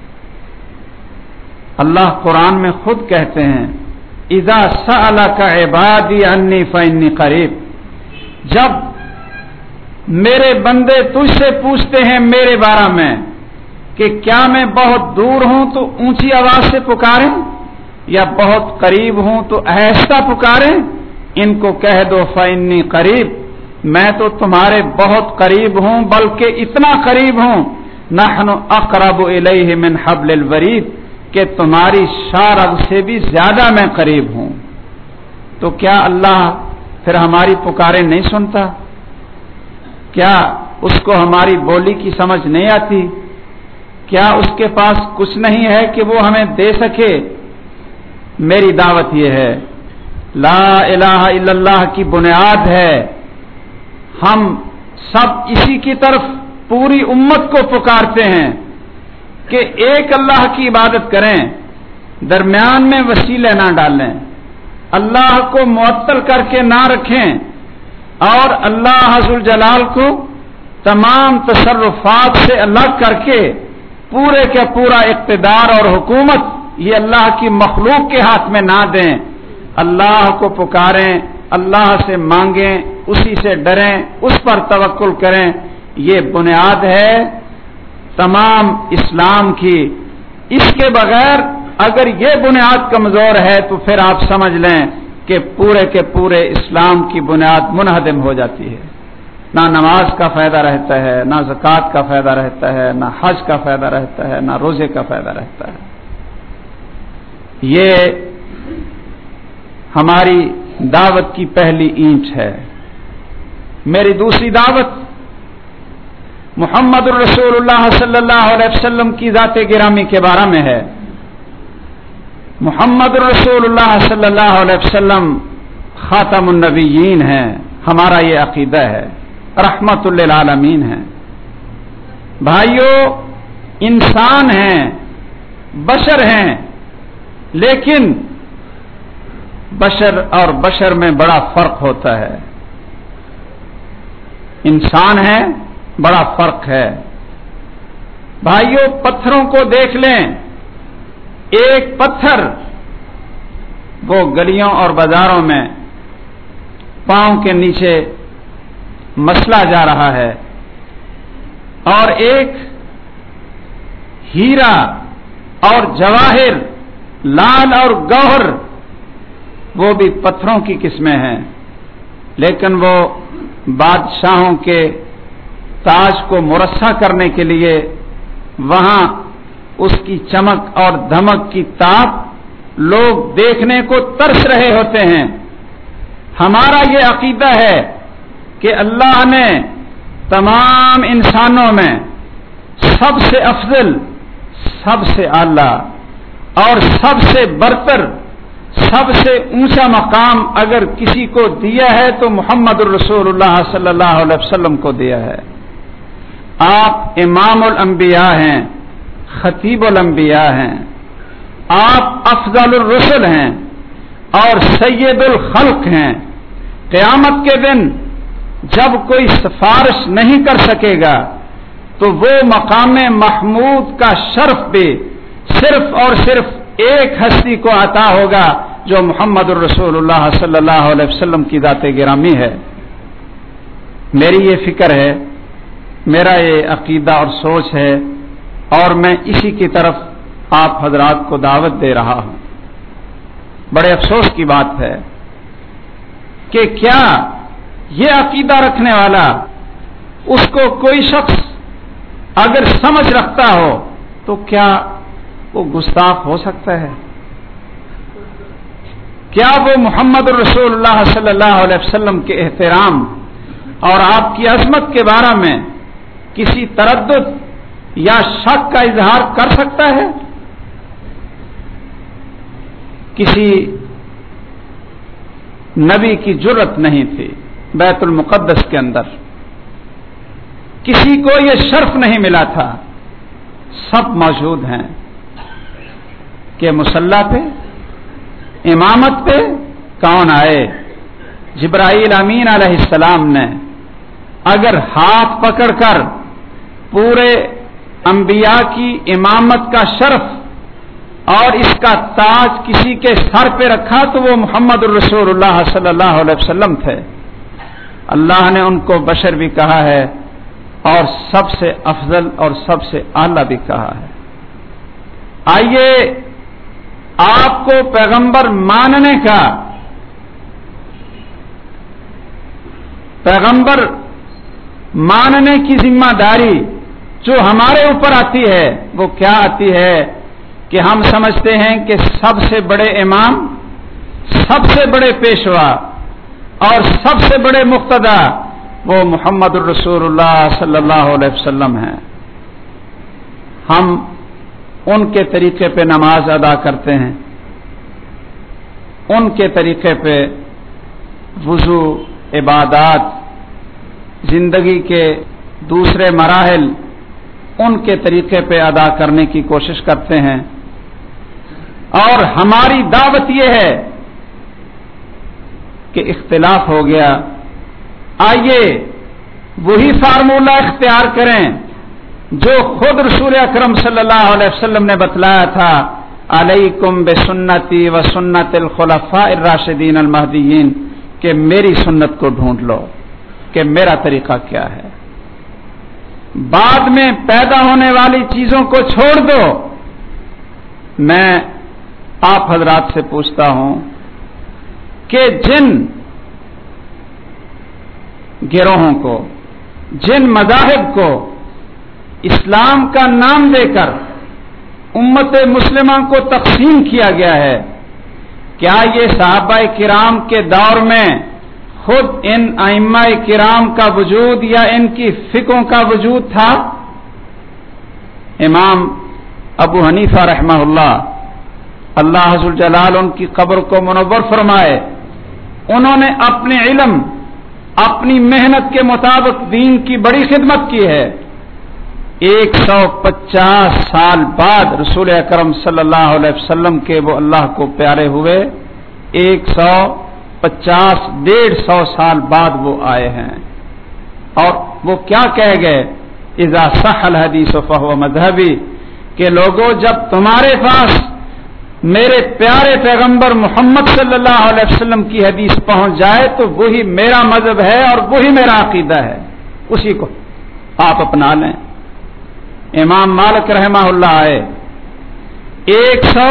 Speaker 1: اللہ قرآن میں خود کہتے ہیں اذا سألک عبادی انی فانی قریب، جب میرے بندے تجھ سے پوچھتے ہیں میرے بارے میں کہ کیا میں بہت دور ہوں تو اونچی آواز سے پکاریں یا بہت قریب ہوں تو آہستہ پکاریں، ان کو کہہ دو فانی قریب، میں تو تمہارے بہت قریب ہوں، بلکہ اتنا قریب ہوں نحن اقرب الیہ من حبل الورید، کہ تمہاری شارب سے بھی زیادہ میں قریب ہوں۔ تو کیا اللہ پھر ہماری پکاریں نہیں سنتا؟ کیا اس کو ہماری بولی کی سمجھ نہیں آتی؟ کیا اس کے پاس کچھ نہیں ہے کہ وہ ہمیں دے سکے؟ میری دعوت یہ ہے، لا الہ الا اللہ کی بنیاد ہے، ہم سب اسی کی طرف پوری امت کو پکارتے ہیں کہ ایک اللہ کی عبادت کریں، درمیان میں وسیلے نہ ڈالیں، اللہ کو معطل کر کے نہ رکھیں، اور اللہ ذوالجلال کو تمام تصرفات سے الگ کر کے پورے کا پورا اقتدار اور حکومت یہ اللہ کی مخلوق کے ہاتھ میں نہ دیں۔ اللہ کو پکاریں، اللہ سے مانگیں، اسی سے ڈریں، اس پر توکل کریں، یہ بنیاد ہے تمام اسلام کی۔ اس کے بغیر اگر یہ بنیاد کمزور ہے تو پھر آپ سمجھ لیں کہ پورے کے پورے اسلام کی بنیاد منہدم ہو جاتی ہے، نہ نماز کا فائدہ رہتا ہے، نہ زکوٰۃ کا فائدہ رہتا ہے، نہ حج کا فائدہ رہتا ہے، نہ روزے کا فائدہ رہتا ہے۔ یہ ہماری دعوت کی پہلی اینٹ ہے۔ میری دوسری دعوت محمد الرسول اللہ صلی اللہ علیہ وسلم کی ذات گرامی کے بارے میں ہے۔ محمد الرسول اللہ صلی اللہ علیہ وسلم خاتم النبیین ہیں، ہمارا یہ عقیدہ ہے، رحمت للعالمین ہیں۔ بھائیو، انسان ہیں، بشر ہیں، لیکن بشر اور بشر میں بڑا فرق ہوتا ہے۔ انسان ہے، بڑا فرق ہے۔ بھائیو، پتھروں کو دیکھ لیں، ایک پتھر وہ گلیوں اور بازاروں میں پاؤں کے نیچے مسلا جا رہا ہے، اور ایک ہیرا اور جواہر، لال اور گوہر، وہ بھی پتھروں کی قسمیں ہیں، لیکن وہ بادشاہوں کے تاج کو مرصع کرنے کے لیے وہاں اس کی چمک اور دھمک کی تاب لوگ دیکھنے کو ترس رہے ہوتے ہیں۔ ہمارا یہ عقیدہ ہے کہ اللہ نے تمام انسانوں میں سب سے افضل، سب سے اعلیٰ اور سب سے برتر، سب سے اونچا مقام اگر کسی کو دیا ہے تو محمد الرسول اللہ صلی اللہ علیہ وسلم کو دیا ہے۔ آپ امام الانبیاء ہیں، خطیب الانبیاء ہیں، آپ افضل الرسل ہیں اور سید الخلق ہیں۔ قیامت کے دن جب کوئی سفارش نہیں کر سکے گا تو وہ مقام محمود کا شرف بھی صرف اور صرف ایک ہستی کو عطا ہوگا جو محمد الرسول اللہ صلی اللہ علیہ وسلم کی ذات گرامی ہے۔ میری یہ فکر ہے، میرا یہ عقیدہ اور سوچ ہے، اور میں اسی کی طرف آپ حضرات کو دعوت دے رہا ہوں۔ بڑے افسوس کی بات ہے کہ کیا یہ عقیدہ رکھنے والا، اس کو کوئی شخص اگر سمجھ رکھتا ہو تو کیا وہ گستاخ ہو سکتا ہے؟ کیا وہ محمد الرسول اللہ صلی اللہ علیہ وسلم کے احترام اور آپ کی عظمت کے بارے میں کسی تردد یا شک کا اظہار کر سکتا ہے؟ کسی نبی کی جرت نہیں تھی بیت المقدس کے اندر، کسی کو یہ شرف نہیں ملا تھا، سب موجود ہیں کہ مصلی پہ امامت پہ کون آئے؟ جبرائیل امین علیہ السلام نے اگر ہاتھ پکڑ کر پورے انبیاء کی امامت کا شرف اور اس کا تاج کسی کے سر پہ رکھا تو وہ محمد الرسول اللہ صلی اللہ علیہ وسلم تھے۔ اللہ نے ان کو بشر بھی کہا ہے اور سب سے افضل اور سب سے اعلیٰ بھی کہا ہے۔ آئیے آپ کو پیغمبر ماننے کا، پیغمبر ماننے کی ذمہ داری جو ہمارے اوپر آتی ہے وہ کیا آتی ہے کہ ہم سمجھتے ہیں کہ سب سے بڑے امام، سب سے بڑے پیشوا اور سب سے بڑے مقتدا وہ محمد الرسول اللہ صلی اللہ علیہ وسلم ہیں۔ ہم ان کے طریقے پہ نماز ادا کرتے ہیں، ان کے طریقے پہ وضو، عبادات، زندگی کے دوسرے مراحل ان کے طریقے پہ ادا کرنے کی کوشش کرتے ہیں، اور ہماری دعوت یہ ہے کہ اختلاف ہو گیا، آئیے وہی فارمولہ اختیار کریں جو خود رسول اکرم صلی اللہ علیہ وسلم نے بتلایا تھا، علیکم بسنتی و سنت الخلفاء الراشدین المہدیین، کہ میری سنت کو ڈھونڈ لو کہ میرا طریقہ کیا ہے، بعد میں پیدا ہونے والی چیزوں کو چھوڑ دو۔ میں آپ حضرات سے پوچھتا ہوں کہ جن گروہوں کو، جن مذاہب کو اسلام کا نام دے کر امت مسلمہ کو تقسیم کیا گیا ہے، کیا یہ صحابہ کرام کے دور میں خود ان ائمہ کرام کا وجود یا ان کی فقہوں کا وجود تھا؟ امام ابو حنیفہ رحمہ اللہ، اللہ ذو الجلال ان کی قبر کو منور فرمائے، انہوں نے اپنے علم، اپنی محنت کے مطابق دین کی بڑی خدمت کی ہے۔ ایک سو پچاس سال بعد رسول اکرم صلی اللہ علیہ وسلم کے وہ اللہ کو پیارے ہوئے، ایک سو پچاس ڈیڑھ سو سال بعد وہ آئے ہیں، اور وہ کیا کہہ گئے؟ اذا صح الحدیث فہو مذہبی، کہ لوگوں جب تمہارے پاس میرے پیارے پیغمبر محمد صلی اللہ علیہ وسلم کی حدیث پہنچ جائے تو وہی میرا مذہب ہے اور وہی میرا عقیدہ ہے، اسی کو آپ اپنا لیں۔ امام مالک رحمہ اللہ آئے، ایک سو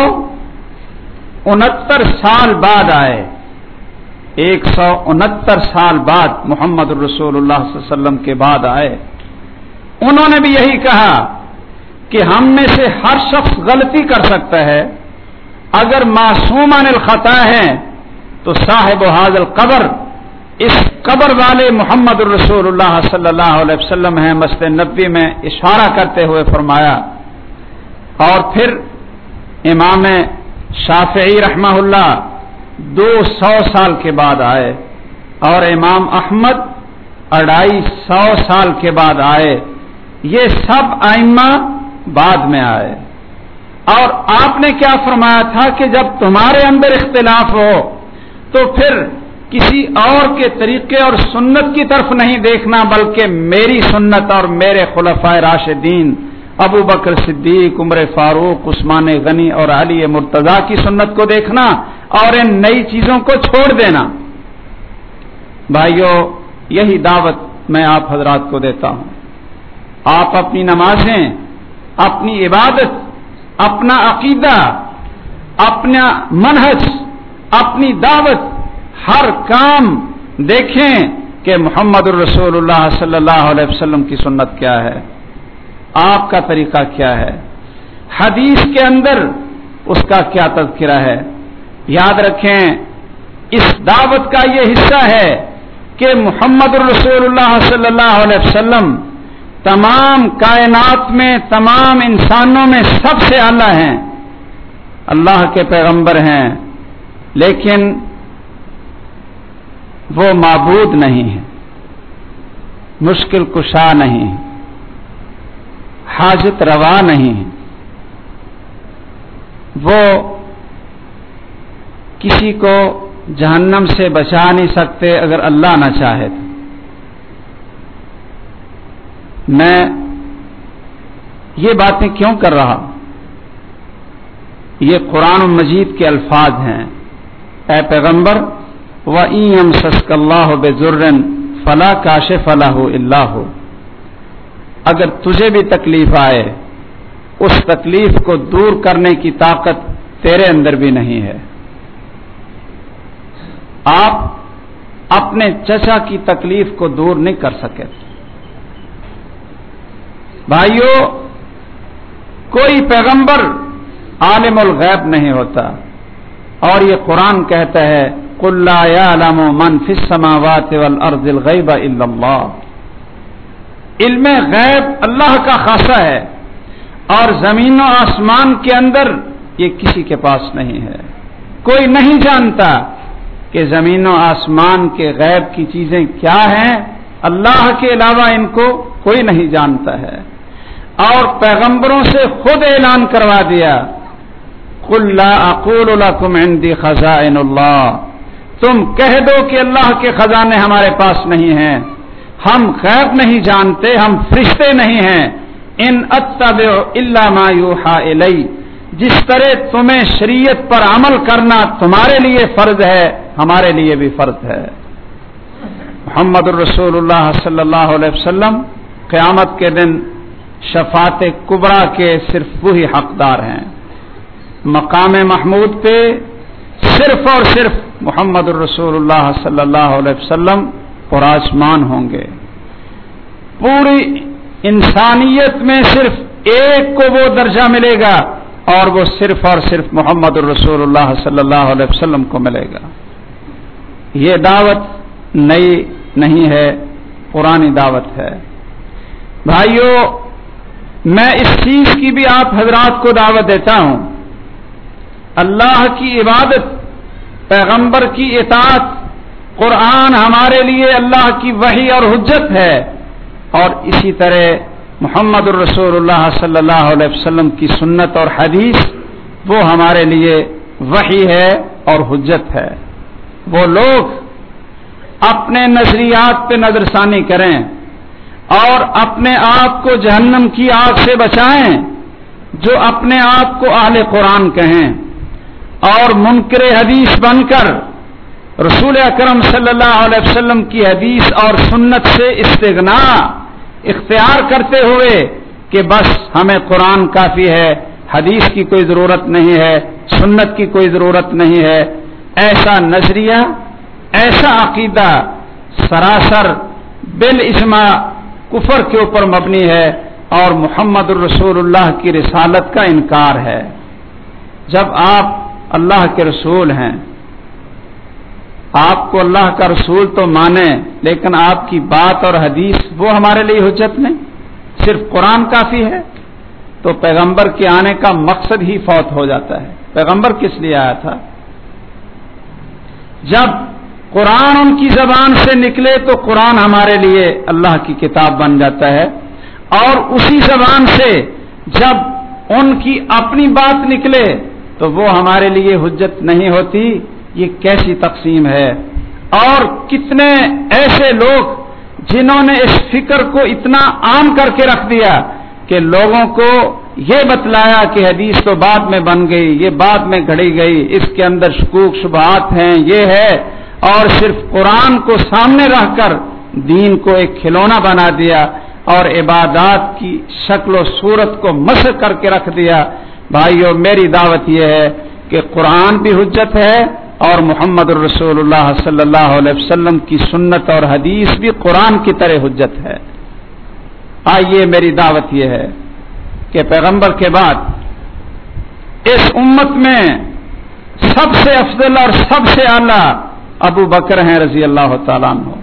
Speaker 1: انہتر سال بعد آئے، ایک سو انہتر سال بعد محمد الرسول اللہ صلی اللہ علیہ وسلم کے بعد آئے۔ انہوں نے بھی یہی کہا کہ ہم میں سے ہر شخص غلطی کر سکتا ہے، اگر معصوم عن الخطا ہیں تو صاحب حاضر القبر، اس قبر والے محمد الرسول اللہ صلی اللہ علیہ وسلم ہیں۔ مسجد نبوی میں اشارہ کرتے ہوئے فرمایا، اور پھر امام شافعی رحمہ اللہ دو سو سال کے بعد آئے، اور امام احمد اڑائی سو سال کے بعد آئے، یہ سب ائمہ بعد میں آئے۔ اور آپ نے کیا فرمایا تھا کہ جب تمہارے اندر اختلاف ہو تو پھر کسی اور کے طریقے اور سنت کی طرف نہیں دیکھنا، بلکہ میری سنت اور میرے خلفائے راشدین ابو بکر صدیق، عمر فاروق، عثمان غنی اور علی مرتضی کی سنت کو دیکھنا اور ان نئی چیزوں کو چھوڑ دینا۔ بھائیو، یہی دعوت میں آپ حضرات کو دیتا ہوں۔ آپ اپنی نمازیں، اپنی عبادت، اپنا عقیدہ، اپنا منہج، اپنی دعوت، ہر کام دیکھیں کہ محمد الرسول اللہ صلی اللہ علیہ وسلم کی سنت کیا ہے، آپ کا طریقہ کیا ہے، حدیث کے اندر اس کا کیا تذکرہ ہے۔ یاد رکھیں اس دعوت کا یہ حصہ ہے کہ محمد الرسول اللہ صلی اللہ علیہ وسلم تمام کائنات میں، تمام انسانوں میں سب سے اعلیٰ ہیں، اللہ کے پیغمبر ہیں، لیکن وہ معبود نہیں ہے، مشکل کشا نہیں ہے، حاجت روا نہیں ہے، وہ کسی کو جہنم سے بچا نہیں سکتے اگر اللہ نہ چاہے تو۔ میں یہ باتیں کیوں کر رہا ہوں؟ یہ قرآن مجید کے الفاظ ہیں، اے پیغمبر وَإِن يَمْسَسْكَ اللَّهُ بِضُرٍّ فَلَا كَاشِفَ لَهُ إِلَّا هُوَ، اگر تجھے بھی تکلیف آئے اس تکلیف کو دور کرنے کی طاقت تیرے اندر بھی نہیں ہے۔ آپ اپنے چچا کی تکلیف کو دور نہیں کر سکے۔ بھائیو، کوئی پیغمبر عالم الغیب نہیں ہوتا، اور یہ قرآن کہتا ہے قُلْ لَا يَعْلَمُ مَنْ فِي السَّمَاوَاتِ وَالْأَرْضِ الْغَيْبَ إِلَّا اللَّهُ، علم غیب اللہ کا خاصہ ہے، اور زمین و آسمان کے اندر یہ کسی کے پاس نہیں ہے۔ کوئی نہیں جانتا کہ زمین و آسمان کے غیب کی چیزیں کیا ہیں، اللہ کے علاوہ ان کو کوئی نہیں جانتا ہے۔ اور پیغمبروں سے خود اعلان کروا دیا قُلْ لَا أَقُولُ لَكُمْ عِنْدِي خَزَائِنُ اللَّهِ، تم کہہ دو کہ اللہ کے خزانے ہمارے پاس نہیں ہیں، ہم غیب نہیں جانتے، ہم فرشتے نہیں ہیں۔ ان اتبع الا ما یوحى الی، جس طرح تمہیں شریعت پر عمل کرنا تمہارے لیے فرض ہے، ہمارے لیے بھی فرض ہے۔ محمد الرسول اللہ صلی اللہ علیہ وسلم قیامت کے دن شفاعت کبریٰ کے صرف وہی حقدار ہیں۔ مقام محمود پہ صرف اور صرف محمد الرسول اللہ صلی اللہ علیہ وسلم اور آسمان ہوں گے۔ پوری انسانیت میں صرف ایک کو وہ درجہ ملے گا، اور وہ صرف اور صرف محمد الرسول اللہ صلی اللہ علیہ وسلم کو ملے گا۔ یہ دعوت نئی نہیں ہے، پرانی دعوت ہے۔ بھائیو، میں اس چیز کی بھی آپ حضرات کو دعوت دیتا ہوں، اللہ کی عبادت، پیغمبر کی اطاعت، قرآن ہمارے لیے اللہ کی وحی اور حجت ہے، اور اسی طرح محمد الرسول اللہ صلی اللہ علیہ وسلم کی سنت اور حدیث وہ ہمارے لیے وحی ہے اور حجت ہے۔ وہ لوگ اپنے نظریات پہ نظر ثانی کریں اور اپنے آپ کو جہنم کی آگ سے بچائیں، جو اپنے آپ کو اہل قرآن کہیں اور منکر حدیث بن کر رسول اکرم صلی اللہ علیہ وسلم کی حدیث اور سنت سے استغنا اختیار کرتے ہوئے کہ بس ہمیں قرآن کافی ہے، حدیث کی کوئی ضرورت نہیں ہے، سنت کی کوئی ضرورت نہیں ہے، ایسا نظریہ، ایسا عقیدہ سراسر بالاجماع کفر کے اوپر مبنی ہے اور محمد الرسول اللہ کی رسالت کا انکار ہے۔ جب آپ اللہ کے رسول ہیں، آپ کو اللہ کا رسول تو مانیں، لیکن آپ کی بات اور حدیث وہ ہمارے لیے حجت نہیں، صرف قرآن کافی ہے، تو پیغمبر کے آنے کا مقصد ہی فوت ہو جاتا ہے۔ پیغمبر کس لیے آیا تھا؟ جب قرآن ان کی زبان سے نکلے تو قرآن ہمارے لیے اللہ کی کتاب بن جاتا ہے، اور اسی زبان سے جب ان کی اپنی بات نکلے تو وہ ہمارے لیے حجت نہیں ہوتی۔ یہ کیسی تقسیم ہے؟ اور کتنے ایسے لوگ جنہوں نے اس فکر کو اتنا عام کر کے رکھ دیا کہ لوگوں کو یہ بتلایا کہ حدیث تو بعد میں بن گئی، یہ بعد میں گھڑی گئی، اس کے اندر شکوک شبہات ہیں، یہ ہے، اور صرف قرآن کو سامنے رکھ کر دین کو ایک کھلونا بنا دیا اور عبادات کی شکل و صورت کو مسخ کر کے رکھ دیا۔ بھائیو، میری دعوت یہ ہے کہ قرآن بھی حجت ہے اور محمد الرسول اللہ صلی اللہ علیہ وسلم کی سنت اور حدیث بھی قرآن کی طرح حجت ہے۔ آئیے، میری دعوت یہ ہے کہ پیغمبر کے بعد اس امت میں سب سے افضل اور سب سے اعلیٰ ابو بکر ہیں رضی اللہ تعالیٰ عنہ،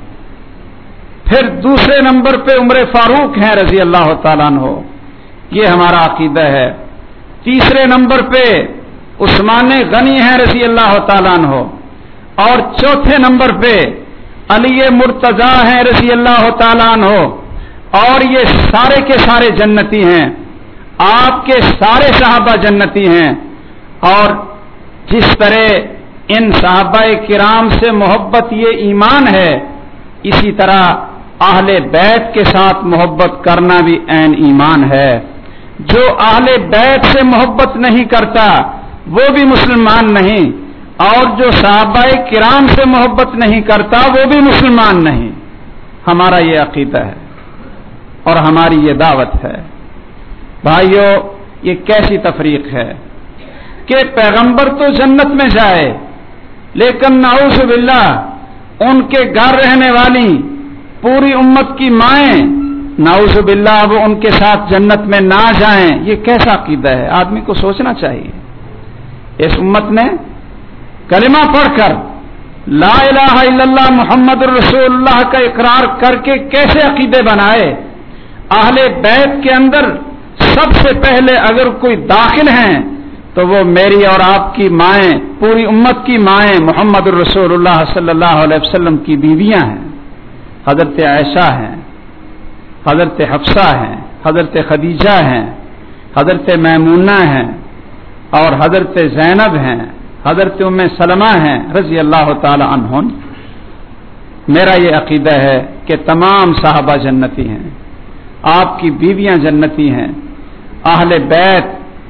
Speaker 1: پھر دوسرے نمبر پہ عمر فاروق ہیں رضی اللہ تعالیٰ عنہ، یہ ہمارا عقیدہ ہے۔ تیسرے نمبر پہ عثمان غنی ہیں رضی اللہ تعالیٰ عنہ، اور چوتھے نمبر پہ علی مرتضی ہیں رضی اللہ تعالیٰ عنہ، اور یہ سارے کے سارے جنتی ہیں، آپ کے سارے صحابہ جنتی ہیں۔ اور جس طرح ان صحابہ کرام سے محبت یہ ایمان ہے، اسی طرح اہل بیت کے ساتھ محبت کرنا بھی عین ایمان ہے۔ جو اہل بیت سے محبت نہیں کرتا وہ بھی مسلمان نہیں، اور جو صحابہ کرام سے محبت نہیں کرتا وہ بھی مسلمان نہیں۔ ہمارا یہ عقیدہ ہے اور ہماری یہ دعوت ہے۔ بھائیو، یہ کیسی تفریق ہے کہ پیغمبر تو جنت میں جائے، لیکن نعوذ باللہ ان کے گھر رہنے والی پوری امت کی مائیں نعوذ باللہ وہ ان کے ساتھ جنت میں نہ جائیں۔ یہ کیسا عقیدہ ہے؟ آدمی کو سوچنا چاہیے۔ اس امت نے کلمہ پڑھ کر لا الہ الا اللہ محمد الرسول اللہ کا اقرار کر کے کیسے عقیدے بنائے؟ اہل بیت کے اندر سب سے پہلے اگر کوئی داخل ہیں تو وہ میری اور آپ کی مائیں، پوری امت کی مائیں محمد الرسول اللہ صلی اللہ علیہ وسلم کی بیویاں ہیں۔ حضرت عائشہ ہیں، حضرت حفصہ ہیں، حضرت خدیجہ ہیں، حضرت میمونہ ہیں، اور حضرت زینب ہیں، حضرت ام سلمہ ہیں رضی اللہ تعالی عنہن۔ میرا یہ عقیدہ ہے کہ تمام صحابہ جنتی ہیں، آپ کی بیویاں جنتی ہیں، اہل بیت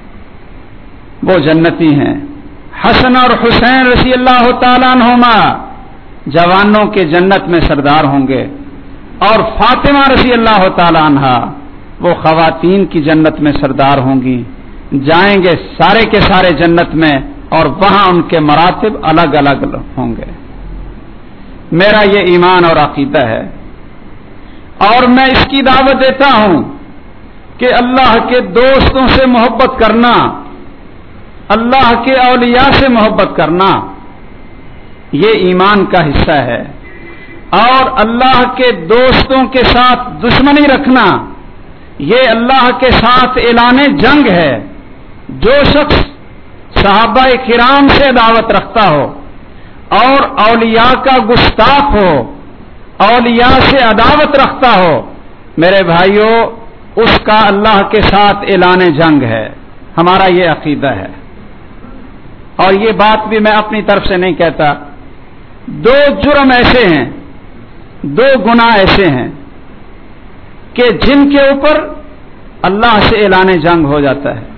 Speaker 1: وہ جنتی ہیں۔ حسن اور حسین رضی اللہ تعالیٰ عنہما جوانوں کے جنت میں سردار ہوں گے، اور فاطمہ رضی اللہ تعالیٰ عنہا وہ خواتین کی جنت میں سردار ہوں گی۔ جائیں گے سارے کے سارے جنت میں، اور وہاں ان کے مراتب الگ الگ ہوں گے۔ میرا یہ ایمان اور عقیدہ ہے، اور میں اس کی دعوت دیتا ہوں کہ اللہ کے دوستوں سے محبت کرنا، اللہ کے اولیاء سے محبت کرنا، یہ ایمان کا حصہ ہے، اور اللہ کے دوستوں کے ساتھ دشمنی رکھنا یہ اللہ کے ساتھ اعلان جنگ ہے۔ جو شخص صحابہ کرام سے دعوت رکھتا ہو اور اولیاء کا گستاخ ہو، اولیاء سے عداوت رکھتا ہو، میرے بھائیوں اس کا اللہ کے ساتھ اعلان جنگ ہے۔ ہمارا یہ عقیدہ ہے، اور یہ بات بھی میں اپنی طرف سے نہیں کہتا۔ دو جرم ایسے ہیں، دو گناہ ایسے ہیں کہ جن کے اوپر اللہ سے اعلان جنگ ہو جاتا ہے۔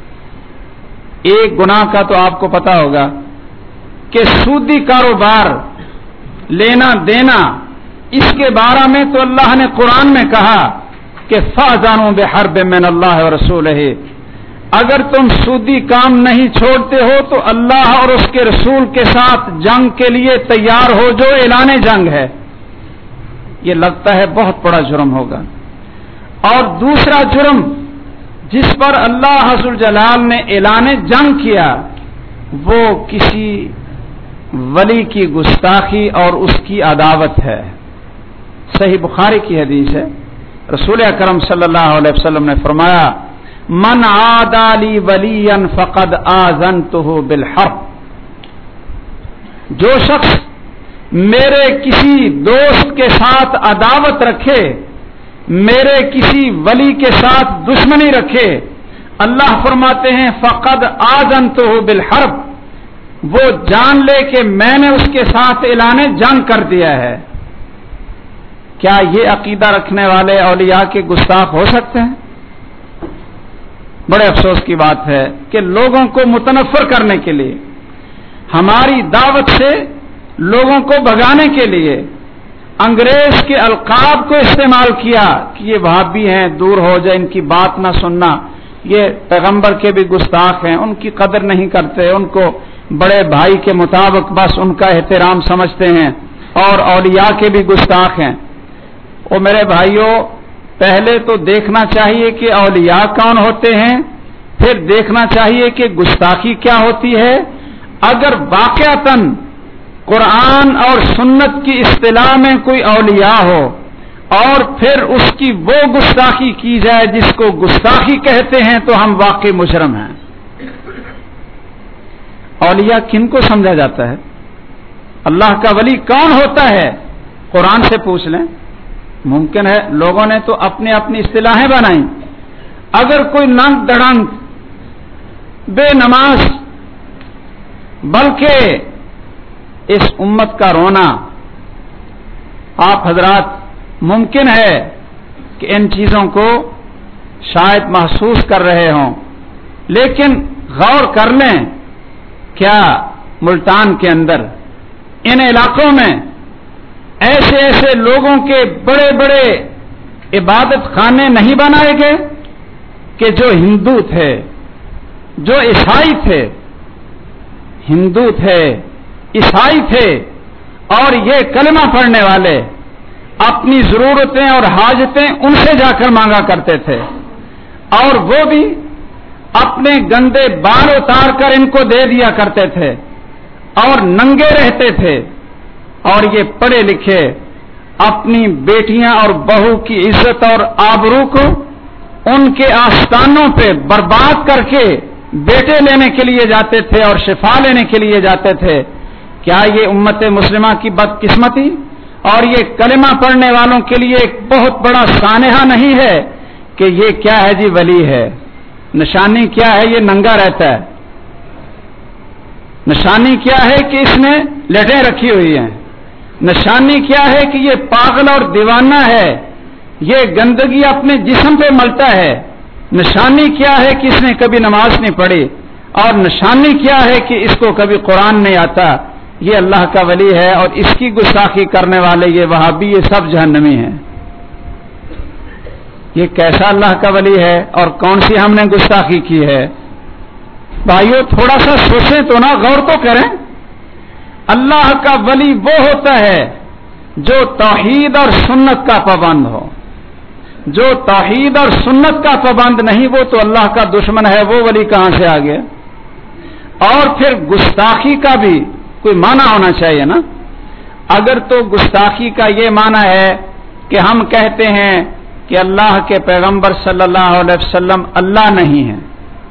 Speaker 1: ایک گناہ کا تو آپ کو پتا ہوگا کہ سودی کاروبار، لینا دینا، اس کے بارے میں تو اللہ نے قرآن میں کہا کہ فَأَذَنُوا بِحَرْبٍ مِّنَ اللَّهِ وَرَسُولِهِ، اگر تم سودی کام نہیں چھوڑتے ہو تو اللہ اور اس کے رسول کے ساتھ جنگ کے لیے تیار ہو، جو اعلان جنگ ہے۔ یہ لگتا ہے بہت بڑا جرم ہوگا۔ اور دوسرا جرم جس پر اللہ عز وجل نے اعلان جنگ کیا وہ کسی ولی کی گستاخی اور اس کی عداوت ہے۔ صحیح بخاری کی حدیث ہے، رسول اکرم صلی اللہ علیہ وسلم نے فرمایا من عادى لي وليا فقد آذنته بالحرب، جو شخص میرے کسی دوست کے ساتھ عداوت رکھے، میرے کسی ولی کے ساتھ دشمنی رکھے، اللہ فرماتے ہیں فقد آذنته بالحرب، وہ جان لے کہ میں نے اس کے ساتھ اعلان جنگ کر دیا ہے۔ کیا یہ عقیدہ رکھنے والے اولیاء کے گستاخ ہو سکتے ہیں؟ بڑے افسوس کی بات ہے کہ لوگوں کو متنفر کرنے کے لیے، ہماری دعوت سے لوگوں کو بھگانے کے لیے انگریز کے القاب کو استعمال کیا کہ یہ وہابی ہیں، دور ہو جائے، ان کی بات نہ سننا، یہ پیغمبر کے بھی گستاخ ہیں، ان کی قدر نہیں کرتے، ان کو بڑے بھائی کے مطابق بس ان کا احترام سمجھتے ہیں، اور اولیاء کے بھی گستاخ ہیں۔ اور میرے بھائیوں، پہلے تو دیکھنا چاہیے کہ اولیاء کون ہوتے ہیں، پھر دیکھنا چاہیے کہ گستاخی کیا ہوتی ہے۔ اگر واقعتاً قرآن اور سنت کی اصطلاح میں کوئی اولیاء ہو اور پھر اس کی وہ گستاخی کی جائے جس کو گستاخی کہتے ہیں تو ہم واقعی مجرم ہیں۔ اولیاء کن کو سمجھا جاتا ہے؟ اللہ کا ولی کون ہوتا ہے؟ قرآن سے پوچھ لیں۔ ممکن ہے لوگوں نے تو اپنی اپنی اصطلاحیں بنائیں۔ اگر کوئی ننگ دڑنگ بے نماز بلکہ اس امت کا رونا، آپ حضرات ممکن ہے کہ ان چیزوں کو شاید محسوس کر رہے ہوں، لیکن غور کر لیں، کیا ملتان کے اندر ان علاقوں میں ایسے ایسے لوگوں کے بڑے بڑے عبادت خانے نہیں بنائے گئے کہ جو ہندو تھے، جو عیسائی تھے، ہندو تھے، عیسائی تھے، اور یہ کلمہ پڑھنے والے اپنی ضرورتیں اور حاجتیں ان سے جا کر مانگا کرتے تھے، اور وہ بھی اپنے گندے بال اتار کر ان کو دے دیا کرتے تھے اور ننگے رہتے تھے، اور یہ پڑھے لکھے اپنی بیٹیاں اور بہو کی عزت اور آبرو کو ان کے آستانوں پہ برباد کر کے بیٹے لینے کے لیے جاتے تھے اور شفا لینے کے لیے جاتے تھے۔ کیا یہ امت مسلمہ کی بدقسمتی اور یہ کلمہ پڑھنے والوں کے لیے ایک بہت بڑا سانحہ نہیں ہے کہ یہ کیا ہے جی ولی ہے؟ نشانی کیا ہے؟ یہ ننگا رہتا ہے۔ نشانی کیا ہے کہ اس نے لٹیں رکھی ہوئی ہیں؟ نشانی کیا ہے کہ یہ پاگل اور دیوانہ ہے، یہ گندگی اپنے جسم پہ ملتا ہے؟ نشانی کیا ہے کہ اس نے کبھی نماز نہیں پڑھی؟ اور نشانی کیا ہے کہ اس کو کبھی قرآن نہیں آتا؟ یہ اللہ کا ولی ہے، اور اس کی گستاخی کرنے والے یہ وہابی، یہ سب جہنمی ہیں۔ یہ کیسا اللہ کا ولی ہے اور کون سی ہم نے گستاخی کی ہے؟ بھائیو تھوڑا سا سوچیں تو نا، غور تو کریں۔ اللہ کا ولی وہ ہوتا ہے جو توحید اور سنت کا پابند ہو۔ جو توحید اور سنت کا پابند نہیں وہ تو اللہ کا دشمن ہے، وہ ولی کہاں سے آ گیا؟ اور پھر گستاخی کا بھی کوئی معنی ہونا چاہیے نا۔ اگر تو گستاخی کا یہ معنی ہے کہ ہم کہتے ہیں کہ اللہ کے پیغمبر صلی اللہ علیہ وسلم اللہ نہیں ہے،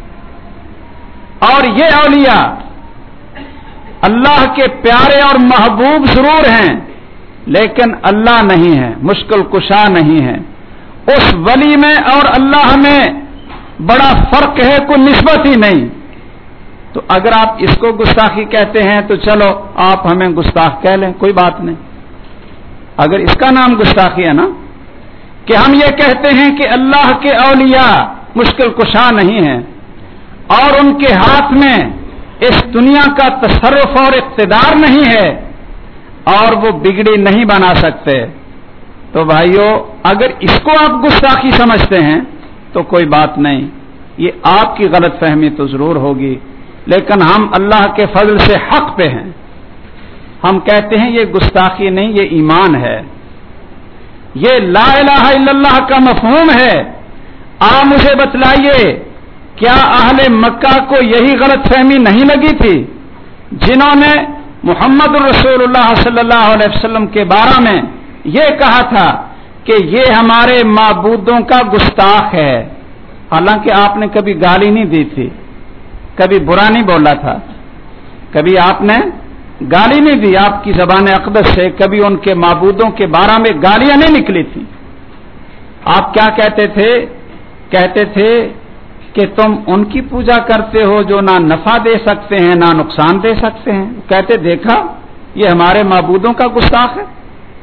Speaker 1: اور یہ اولیاء اللہ کے پیارے اور محبوب ضرور ہیں لیکن اللہ نہیں ہے، مشکل کشا نہیں ہے، اس ولی میں اور اللہ میں بڑا فرق ہے، کوئی نسبت ہی نہیں، تو اگر آپ اس کو گستاخی کہتے ہیں تو چلو آپ ہمیں گستاخ کہہ لیں، کوئی بات نہیں۔ اگر اس کا نام گستاخی ہے نا کہ ہم یہ کہتے ہیں کہ اللہ کے اولیاء مشکل کشا نہیں ہیں اور ان کے ہاتھ میں اس دنیا کا تصرف اور اقتدار نہیں ہے اور وہ بگڑی نہیں بنا سکتے، تو بھائیو اگر اس کو آپ گستاخی سمجھتے ہیں تو کوئی بات نہیں، یہ آپ کی غلط فہمی تو ضرور ہوگی، لیکن ہم اللہ کے فضل سے حق پہ ہیں۔ ہم کہتے ہیں یہ گستاخی نہیں، یہ ایمان ہے، یہ لا الہ الا اللہ کا مفہوم ہے۔ آپ مجھے بتلائیے کیا اہل مکہ کو یہی غلط فہمی نہیں لگی تھی جنہوں نے محمد رسول اللہ صلی اللہ علیہ وسلم کے بارے میں یہ کہا تھا کہ یہ ہمارے معبودوں کا گستاخ ہے؟ حالانکہ آپ نے کبھی گالی نہیں دی تھی، کبھی برا نہیں بولا تھا، کبھی آپ نے گالی نہیں دی، آپ کی زبان اقدس سے کبھی ان کے معبودوں کے بارے میں گالیاں نہیں نکلی تھی۔ آپ کیا کہتے تھے؟ کہتے تھے کہ تم ان کی پوجا کرتے ہو جو نہ نفع دے سکتے ہیں نہ نقصان دے سکتے ہیں۔ کہتے دیکھا یہ ہمارے معبودوں کا گستاخ ہے،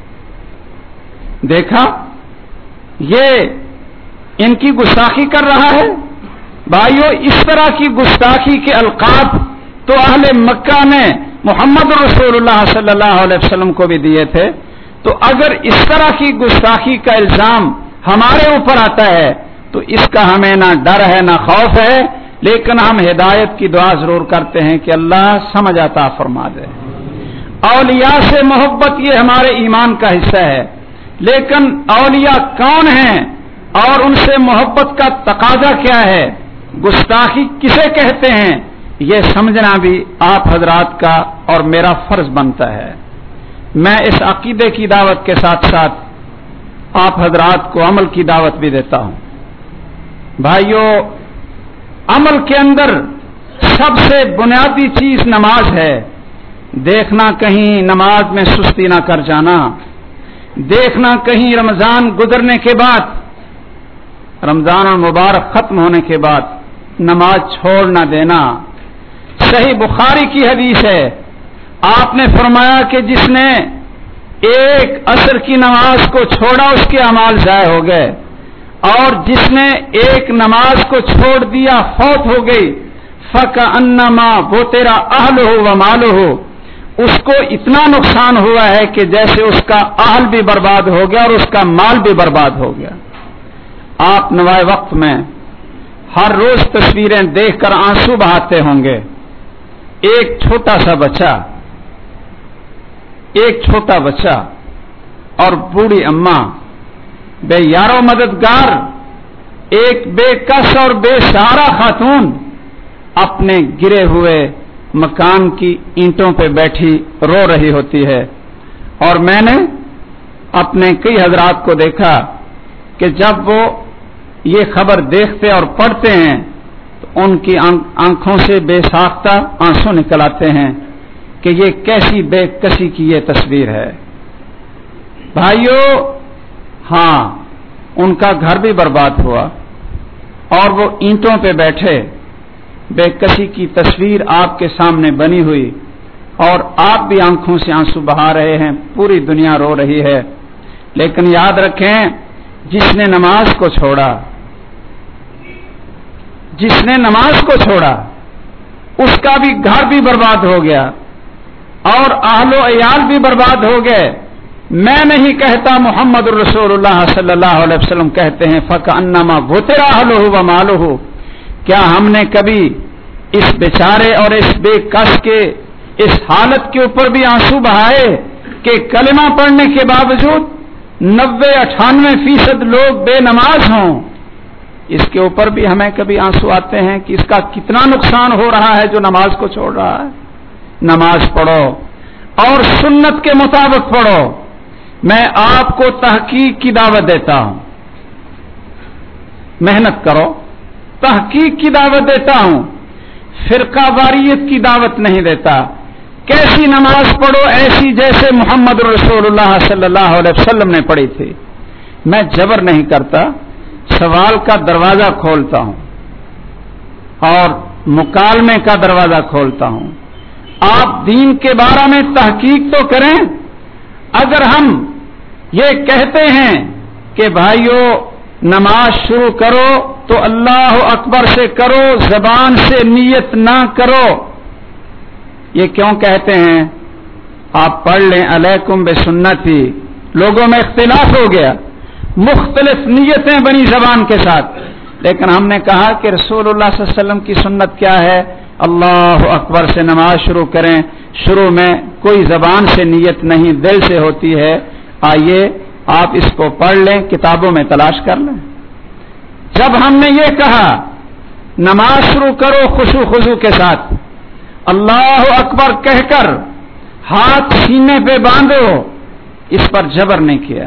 Speaker 1: دیکھا یہ ان کی گستاخی کر رہا ہے۔ بھائیو اس طرح کی گستاخی کے القاب تو اہل مکہ نے محمد رسول اللہ صلی اللہ علیہ وسلم کو بھی دیے تھے، تو اگر اس طرح کی گستاخی کا الزام ہمارے اوپر آتا ہے تو اس کا ہمیں نہ ڈر ہے نہ خوف ہے، لیکن ہم ہدایت کی دعا ضرور کرتے ہیں کہ اللہ سمجھ عطا فرما دے۔ اولیاء سے محبت یہ ہمارے ایمان کا حصہ ہے، لیکن اولیاء کون ہیں اور ان سے محبت کا تقاضا کیا ہے، گستاخی کسے کہتے ہیں، یہ سمجھنا بھی آپ حضرات کا اور میرا فرض بنتا ہے۔ میں اس عقیدے کی دعوت کے ساتھ ساتھ آپ حضرات کو عمل کی دعوت بھی دیتا ہوں۔ بھائیو، عمل کے اندر سب سے بنیادی چیز نماز ہے۔ دیکھنا کہیں نماز میں سستی نہ کر جانا، دیکھنا کہیں رمضان گزرنے کے بعد، رمضان المبارک ختم ہونے کے بعد نماز چھوڑ نہ دینا۔ صحیح بخاری کی حدیث ہے، آپ نے فرمایا کہ جس نے ایک عصر کی نماز کو چھوڑا اس کے اعمال ضائع ہو گئے، اور جس نے ایک نماز کو چھوڑ دیا فوت ہو گئی، فَكَأَنَّمَا بُتِرَ أَهْلُهُ وَمَالُهُ، اس کو اتنا نقصان ہوا ہے کہ جیسے اس کا اہل بھی برباد ہو گیا اور اس کا مال بھی برباد ہو گیا۔ آپ نوائے وقت میں ہر روز تصویریں دیکھ کر آنسو بہاتے ہوں گے۔ ایک چھوٹا سا بچہ ایک چھوٹا بچہ اور بوڑھی اماں، بے یار و مددگار، ایک بے کس اور بے سہارا خاتون اپنے گرے ہوئے مکان کی اینٹوں پہ بیٹھی رو رہی ہوتی ہے۔ اور میں نے اپنے کئی حضرات کو دیکھا کہ جب وہ یہ خبر دیکھتے اور پڑھتے ہیں تو ان کی آنکھوں سے بے ساختہ آنسو نکل آتے ہیں کہ یہ کیسی بے کسی کی یہ تصویر ہے۔ بھائیو، ہاں، ان کا گھر بھی برباد ہوا اور وہ اینٹوں پہ بیٹھے، بے کسی کی تصویر آپ کے سامنے بنی ہوئی، اور آپ بھی آنکھوں سے آنسو بہا رہے ہیں، پوری دنیا رو رہی ہے۔ لیکن یاد رکھیں، جس نے نماز کو چھوڑا جس نے نماز کو چھوڑا اس کا بھی گھر بھی برباد ہو گیا اور اہل و عیال بھی برباد ہو گئے۔ میں نہیں کہتا، محمد الرسول اللہ صلی اللہ علیہ وسلم کہتے ہیں فَكَأَنَّمَا بُتِرَ أَهْلُهُ وَمَالُهُ۔ کیا ہم نے کبھی اس بیچارے اور اس بے کس کے اس حالت کے اوپر بھی آنسو بہائے کہ کلمہ پڑھنے کے باوجود نوے اٹھانوے فیصد لوگ بے نماز ہوں؟ اس کے اوپر بھی ہمیں کبھی آنسو آتے ہیں کہ اس کا کتنا نقصان ہو رہا ہے جو نماز کو چھوڑ رہا ہے۔ نماز پڑھو اور سنت کے مطابق پڑھو۔ میں آپ کو تحقیق کی دعوت دیتا ہوں، محنت کرو، تحقیق کی دعوت دیتا ہوں، فرقہ واریت کی دعوت نہیں دیتا۔ کیسی نماز پڑھو؟ ایسی جیسے محمد رسول اللہ صلی اللہ علیہ وسلم نے پڑھی تھی۔ میں جبر نہیں کرتا، سوال کا دروازہ کھولتا ہوں اور مکالمے کا دروازہ کھولتا ہوں۔ آپ دین کے بارے میں تحقیق تو کریں۔ اگر ہم یہ کہتے ہیں کہ بھائیو نماز شروع کرو تو اللہ اکبر سے کرو، زبان سے نیت نہ کرو، یہ کیوں کہتے ہیں؟ آپ پڑھ لیں علیکم بسنتی، لوگوں میں اختلاف ہو گیا، مختلف نیتیں بنی زبان کے ساتھ، لیکن ہم نے کہا کہ رسول اللہ صلی اللہ علیہ وسلم کی سنت کیا ہے؟ اللہ اکبر سے نماز شروع کریں۔ شروع میں کوئی زبان سے نیت نہیں، دل سے ہوتی ہے۔ آئیے آپ اس کو پڑھ لیں، کتابوں میں تلاش کر لیں۔ جب ہم نے یہ کہا نماز شروع کرو خشوع خضوع کے ساتھ، اللہ اکبر کہہ کر ہاتھ سینے پہ باندھو، اس پر جبر نہیں کیا،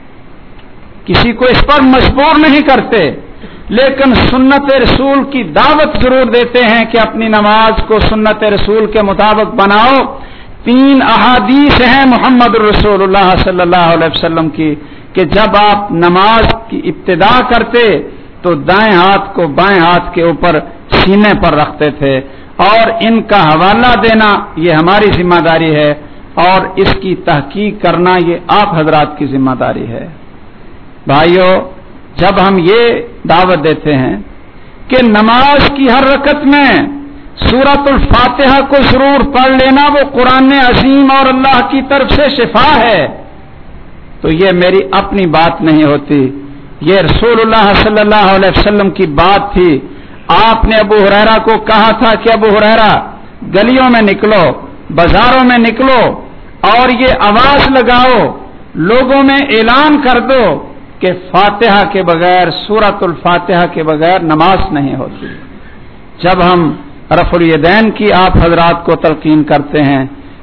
Speaker 1: کسی کو اس پر مجبور نہیں کرتے، لیکن سنت رسول کی دعوت ضرور دیتے ہیں کہ اپنی نماز کو سنت رسول کے مطابق بناؤ۔ تین احادیث ہیں محمد الرسول اللہ صلی اللہ علیہ وسلم کی کہ جب آپ نماز کی ابتدا کرتے تو دائیں ہاتھ کو بائیں ہاتھ کے اوپر سینے پر رکھتے تھے، اور ان کا حوالہ دینا یہ ہماری ذمہ داری ہے، اور اس کی تحقیق کرنا یہ آپ حضرات کی ذمہ داری ہے۔ بھائیو، جب ہم یہ دعوت دیتے ہیں کہ نماز کی ہر رکعت میں سورۃ الفاتحہ کو ضرور پڑھ لینا، وہ قرآن عظیم اور اللہ کی طرف سے شفا ہے، تو یہ میری اپنی بات نہیں ہوتی، یہ رسول اللہ صلی اللہ علیہ وسلم کی بات تھی۔ آپ نے ابو ہریرہ کو کہا تھا کہ ابو ہریرہ گلیوں میں نکلو، بازاروں میں نکلو اور یہ آواز لگاؤ، لوگوں میں اعلان کر دو کہ فاتحہ کے بغیر، سورۃ الفاتحہ کے بغیر نماز نہیں ہوتی۔ جب ہم رفع الیدین کی آپ حضرات کو تلقین کرتے ہیں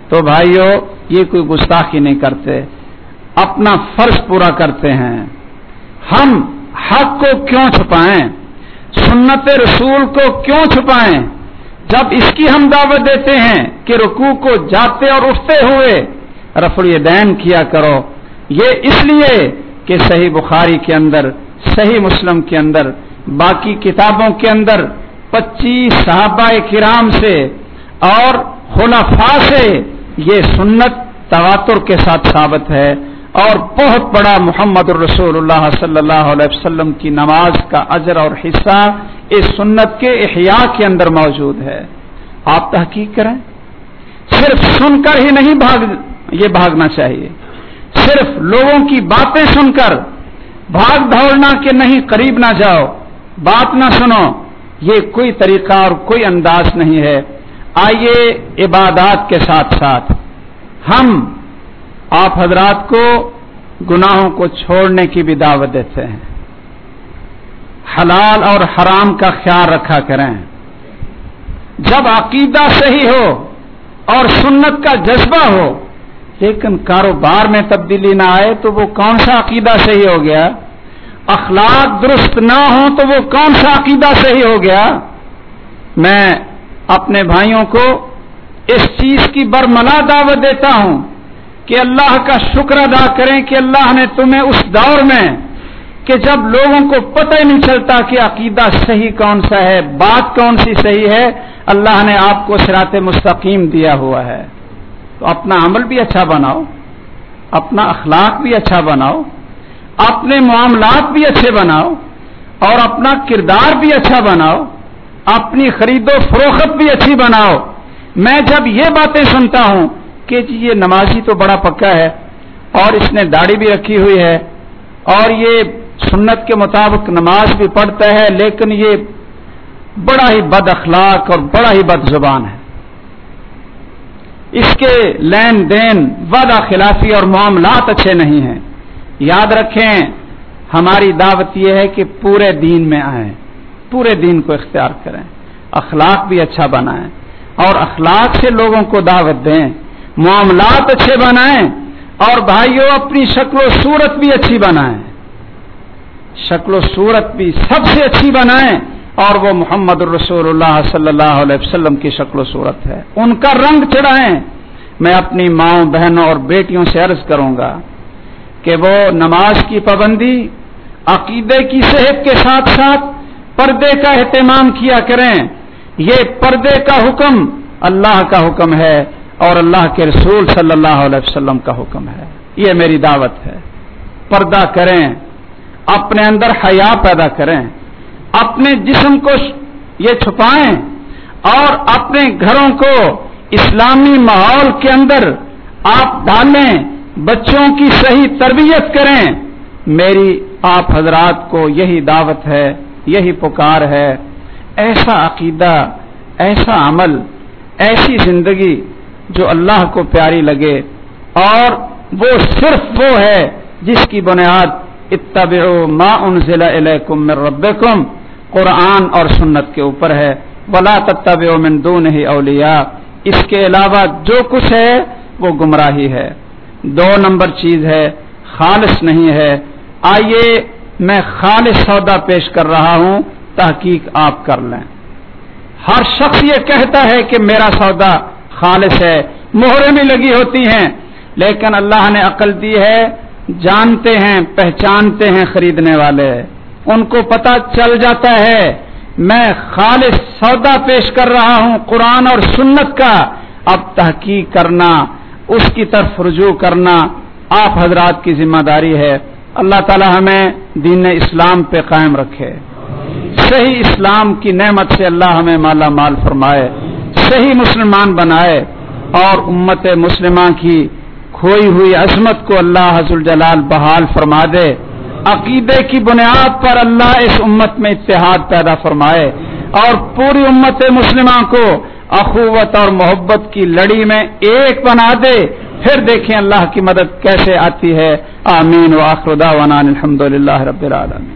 Speaker 1: تو بھائیو یہ کوئی گستاخی نہیں کرتے، اپنا فرض پورا کرتے ہیں۔ ہم حق کو کیوں چھپائیں، سنت رسول کو کیوں چھپائیں، جب اس کی ہم دعوت دیتے ہیں کہ رکوع کو جاتے اور اٹھتے ہوئے رفع الیدین کیا کرو، یہ اس لیے کہ صحیح بخاری کے اندر، صحیح مسلم کے اندر، باقی کتابوں کے اندر پچیس صحابہ کرام سے اور خلفاء سے یہ سنت تواتر کے ساتھ ثابت ہے، اور بہت بڑا محمد الرسول اللہ صلی اللہ علیہ وسلم کی نماز کا اجر اور حصہ اس سنت کے احیاء کے اندر موجود ہے۔ آپ تحقیق کریں، صرف سن کر ہی نہیں بھاگ یہ بھاگنا چاہیے، صرف لوگوں کی باتیں سن کر بھاگ دوڑنا کہ نہیں قریب نہ جاؤ، بات نہ سنو، یہ کوئی طریقہ اور کوئی انداز نہیں ہے۔ آئیے عبادات کے ساتھ ساتھ ہم آپ حضرات کو گناہوں کو چھوڑنے کی بھی دعوت دیتے ہیں، حلال اور حرام کا خیال رکھا کریں۔ جب عقیدہ صحیح ہو اور سنت کا جذبہ ہو لیکن کاروبار میں تبدیلی نہ آئے تو وہ کون سا عقیدہ صحیح ہو گیا؟ اخلاق درست نہ ہو تو وہ کون سا عقیدہ صحیح ہو گیا؟ میں اپنے بھائیوں کو اس چیز کی برملا دعوت دیتا ہوں کہ اللہ کا شکر ادا کریں کہ اللہ نے تمہیں اس دور میں کہ جب لوگوں کو پتہ ہی نہیں چلتا کہ عقیدہ صحیح کون سا ہے، بات کون سی صحیح ہے، اللہ نے آپ کو صراط مستقیم دیا ہوا ہے۔ تو اپنا عمل بھی اچھا بناؤ، اپنا اخلاق بھی اچھا بناؤ، اپنے معاملات بھی اچھے بناؤ، اور اپنا کردار بھی اچھا بناؤ، اپنی خرید و فروخت بھی اچھی بناؤ۔ میں جب یہ باتیں سنتا ہوں کہ جی یہ نمازی تو بڑا پکا ہے اور اس نے داڑھی بھی رکھی ہوئی ہے اور یہ سنت کے مطابق نماز بھی پڑھتا ہے لیکن یہ بڑا ہی بد اخلاق اور بڑا ہی بد زبان ہے، اس کے لین دین وعدہ خلافی اور معاملات اچھے نہیں ہیں، یاد رکھیں ہماری دعوت یہ ہے کہ پورے دین میں آئیں، پورے دین کو اختیار کریں، اخلاق بھی اچھا بنائیں اور اخلاق سے لوگوں کو دعوت دیں، معاملات اچھے بنائیں، اور بھائیوں اپنی شکل و صورت بھی اچھی بنائیں، شکل و صورت بھی سب سے اچھی بنائیں، اور وہ محمد الرسول اللہ صلی اللہ علیہ وسلم کی شکل و صورت ہے، ان کا رنگ چڑھائیں۔ میں اپنی ماؤں بہنوں اور بیٹیوں سے عرض کروں گا کہ وہ نماز کی پابندی، عقیدے کی صحت کے ساتھ ساتھ پردے کا اہتمام کیا کریں۔ یہ پردے کا حکم اللہ کا حکم ہے اور اللہ کے رسول صلی اللہ علیہ وسلم کا حکم ہے، یہ میری دعوت ہے۔ پردہ کریں، اپنے اندر حیا پیدا کریں، اپنے جسم کو یہ چھپائیں اور اپنے گھروں کو اسلامی ماحول کے اندر آپ ڈالیں، بچوں کی صحیح تربیت کریں۔ میری آپ حضرات کو یہی دعوت ہے، یہی پکار ہے، ایسا عقیدہ، ایسا عمل، ایسی زندگی جو اللہ کو پیاری لگے، اور وہ صرف وہ ہے جس کی بنیاد اتبعوا ما انزل الیکم من ربکم، قرآن اور سنت کے اوپر ہے، ولا تتبعوا من دونہ اولیاء، اس کے علاوہ جو کچھ ہے وہ گمراہی ہے۔ دو نمبر چیز ہے خالص نہیں ہے۔ آئیے میں خالص سودا پیش کر رہا ہوں، تحقیق آپ کر لیں۔ ہر شخص یہ کہتا ہے کہ میرا سودا خالص ہے، مہریں بھی لگی ہوتی ہیں، لیکن اللہ نے عقل دی ہے، جانتے ہیں، پہچانتے ہیں خریدنے والے، ان کو پتہ چل جاتا ہے میں خالص سودا پیش کر رہا ہوں قرآن اور سنت کا۔ اب تحقیق کرنا، اس کی طرف رجوع کرنا آپ حضرات کی ذمہ داری ہے۔ اللہ تعالی ہمیں دین اسلام پہ قائم رکھے، صحیح اسلام کی نعمت سے اللہ ہمیں مالا مال فرمائے، صحیح مسلمان بنائے، اور امت مسلمہ کی کھوئی ہوئی عظمت کو اللہ ذوالجلال بحال فرما دے۔ عقیدے کی بنیاد پر اللہ اس امت میں اتحاد پیدا فرمائے اور پوری امت مسلمہ کو اخوت اور محبت کی لڑی میں ایک بنا دے۔ پھر دیکھیں اللہ کی مدد کیسے آتی ہے۔ آمین وآخر دعوانا الحمدللہ رب العالمین۔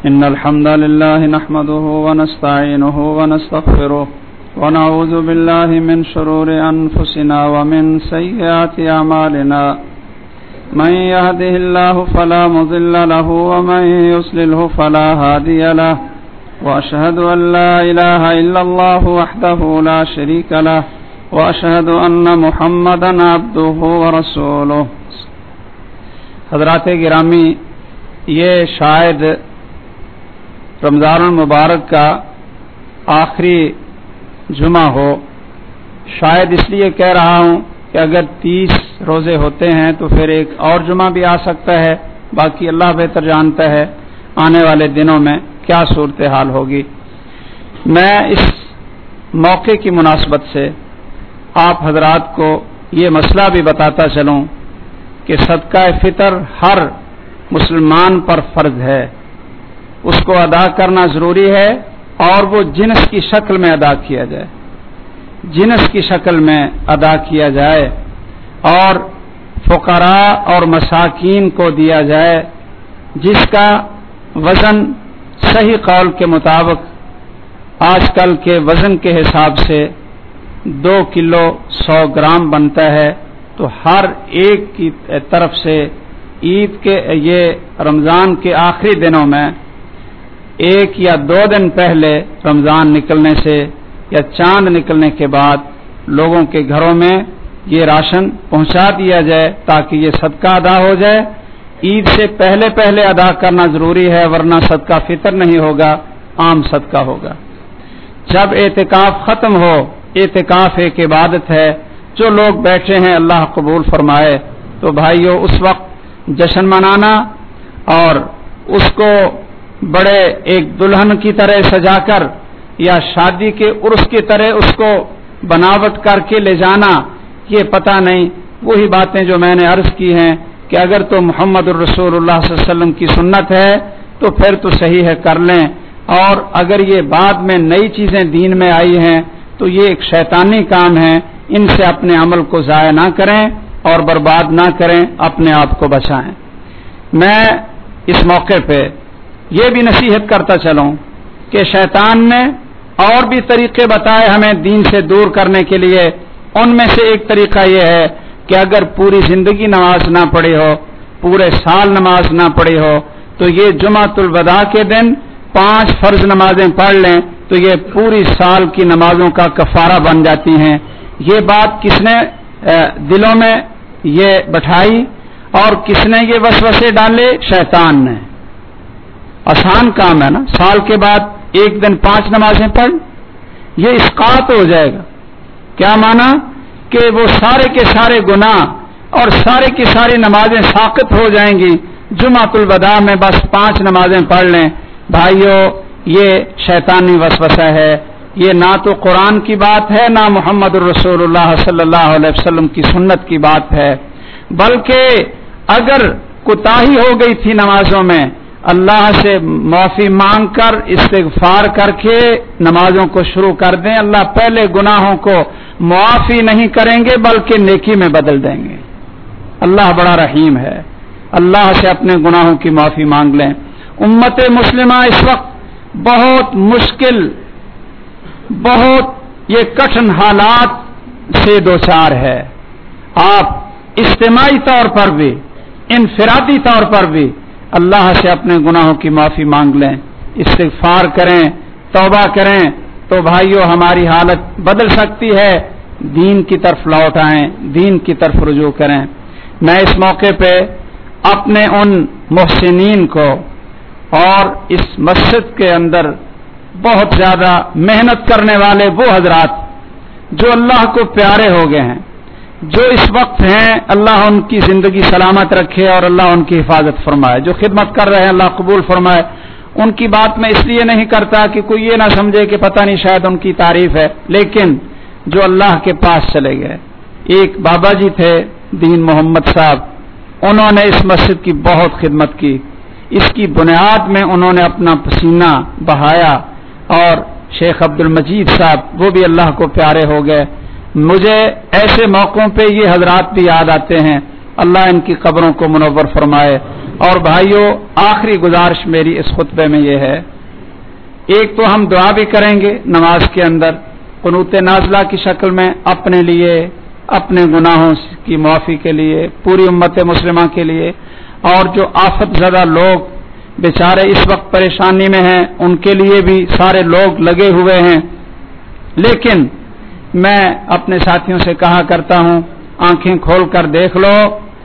Speaker 1: إن الحمد لله نحمده ونستعينه ونستغفره ونعوذ بالله من شرور أنفسنا ومن سيئات أعمالنا من يهده الله فلا مضل له ومن يضلل فلا هادي له وأشهد أن لا إله إلا الله وحده لا شريك له وأشهد أن محمدا عبده ورسوله. حضرات گرامی، یہ شاید رمضان المبارک کا آخری جمعہ ہو. شاید اس لیے کہہ رہا ہوں کہ اگر تیس روزے ہوتے ہیں تو پھر ایک اور جمعہ بھی آ سکتا ہے. باقی اللہ بہتر جانتا ہے آنے والے دنوں میں کیا صورتحال ہوگی. میں اس موقع کی مناسبت سے آپ حضرات کو یہ مسئلہ بھی بتاتا چلوں کہ صدقہ فطر ہر مسلمان پر فرض ہے. اس کو ادا کرنا ضروری ہے اور وہ جنس کی شکل میں ادا کیا جائے جنس کی شکل میں ادا کیا جائے اور فقراء اور مساکین کو دیا جائے، جس کا وزن صحیح قول کے مطابق آج کل کے وزن کے حساب سے دو کلو سو گرام بنتا ہے. تو ہر ایک کی طرف سے عید کے یہ رمضان کے آخری دنوں میں ایک یا دو دن پہلے رمضان نکلنے سے یا چاند نکلنے کے بعد لوگوں کے گھروں میں یہ راشن پہنچا دیا جائے تاکہ یہ صدقہ ادا ہو جائے. عید سے پہلے پہلے ادا کرنا ضروری ہے، ورنہ صدقہ فطر نہیں ہوگا، عام صدقہ ہوگا. جب اعتکاف ختم ہو، اعتکاف ایک عبادت ہے، جو لوگ بیٹھے ہیں اللہ قبول فرمائے. تو بھائیو، اس وقت جشن منانا اور اس کو بڑے ایک دلہن کی طرح سجا کر یا شادی کے عرس کی طرح اس کو بناوٹ کر کے لے جانا، یہ پتہ نہیں. وہی باتیں جو میں نے عرض کی ہیں کہ اگر تو محمد الرسول اللہ صلی اللہ علیہ وسلم کی سنت ہے تو پھر تو صحیح ہے، کر لیں. اور اگر یہ بعد میں نئی چیزیں دین میں آئی ہیں تو یہ ایک شیطانی کام ہے. ان سے اپنے عمل کو ضائع نہ کریں اور برباد نہ کریں، اپنے آپ کو بچائیں. میں اس موقع پہ یہ بھی نصیحت کرتا چلوں کہ شیطان نے اور بھی طریقے بتائے ہمیں دین سے دور کرنے کے لیے. ان میں سے ایک طریقہ یہ ہے کہ اگر پوری زندگی نماز نہ پڑھی ہو، پورے سال نماز نہ پڑھی ہو، تو یہ جمعۃ الوداع کے دن پانچ فرض نمازیں پڑھ لیں تو یہ پوری سال کی نمازوں کا کفارہ بن جاتی ہیں. یہ بات کس نے دلوں میں یہ بٹھائی اور کس نے یہ وسوسے ڈالے؟ شیطان نے. آسان کام ہے نا، سال کے بعد ایک دن پانچ نمازیں پڑھ، یہ اسقاط ہو جائے گا. کیا مانا؟ کہ وہ سارے کے سارے گناہ اور سارے کی ساری نمازیں ساقط ہو جائیں گی. جمعۃ الوداع میں بس پانچ نمازیں پڑھ لیں. بھائیو، یہ شیطانی وسوسہ ہے. یہ نہ تو قرآن کی بات ہے، نہ محمد الرسول اللہ صلی اللہ علیہ وسلم کی سنت کی بات ہے. بلکہ اگر کوتاہی ہو گئی تھی نمازوں میں، اللہ سے معافی مانگ کر استغفار کر کے نمازوں کو شروع کر دیں. اللہ پہلے گناہوں کو معافی نہیں کریں گے بلکہ نیکی میں بدل دیں گے. اللہ بڑا رحیم ہے. اللہ سے اپنے گناہوں کی معافی مانگ لیں. امت مسلمہ اس وقت بہت مشکل، بہت یہ کٹھن حالات سے دوچار ہے. آپ اجتماعی طور پر بھی، انفرادی طور پر بھی اللہ سے اپنے گناہوں کی معافی مانگ لیں، استغفار کریں، توبہ کریں تو بھائیو ہماری حالت بدل سکتی ہے. دین کی طرف لوٹ آئیں، دین کی طرف رجوع کریں. میں اس موقع پہ اپنے ان محسنین کو اور اس مسجد کے اندر بہت زیادہ محنت کرنے والے وہ حضرات جو اللہ کو پیارے ہو گئے ہیں، جو اس وقت ہیں، اللہ ان کی زندگی سلامت رکھے اور اللہ ان کی حفاظت فرمائے. جو خدمت کر رہے ہیں اللہ قبول فرمائے. ان کی بات میں اس لیے نہیں کرتا کہ کوئی یہ نہ سمجھے کہ پتہ نہیں شاید ان کی تعریف ہے، لیکن جو اللہ کے پاس چلے گئے. ایک بابا جی تھے دین محمد صاحب، انہوں نے اس مسجد کی بہت خدمت کی. اس کی بنیاد میں انہوں نے اپنا پسینہ بہایا. اور شیخ عبد المجید صاحب، وہ بھی اللہ کو پیارے ہو گئے. مجھے ایسے موقعوں پہ یہ حضرات بھی یاد آتے ہیں. اللہ ان کی قبروں کو منور فرمائے۔ اور بھائیوں، آخری گزارش میری اس خطبے میں یہ ہے، ایک تو ہم دعا بھی کریں گے نماز کے اندر قنوت نازلہ کی شکل میں اپنے لیے، اپنے گناہوں کی معافی کے لیے، پوری امت مسلمہ کے لیے، اور جو آفت زدہ لوگ بیچارے اس وقت پریشانی میں ہیں ان کے لیے بھی سارے لوگ لگے ہوئے ہیں۔ لیکن میں اپنے ساتھیوں سے کہا کرتا ہوں، آنکھیں کھول کر دیکھ لو،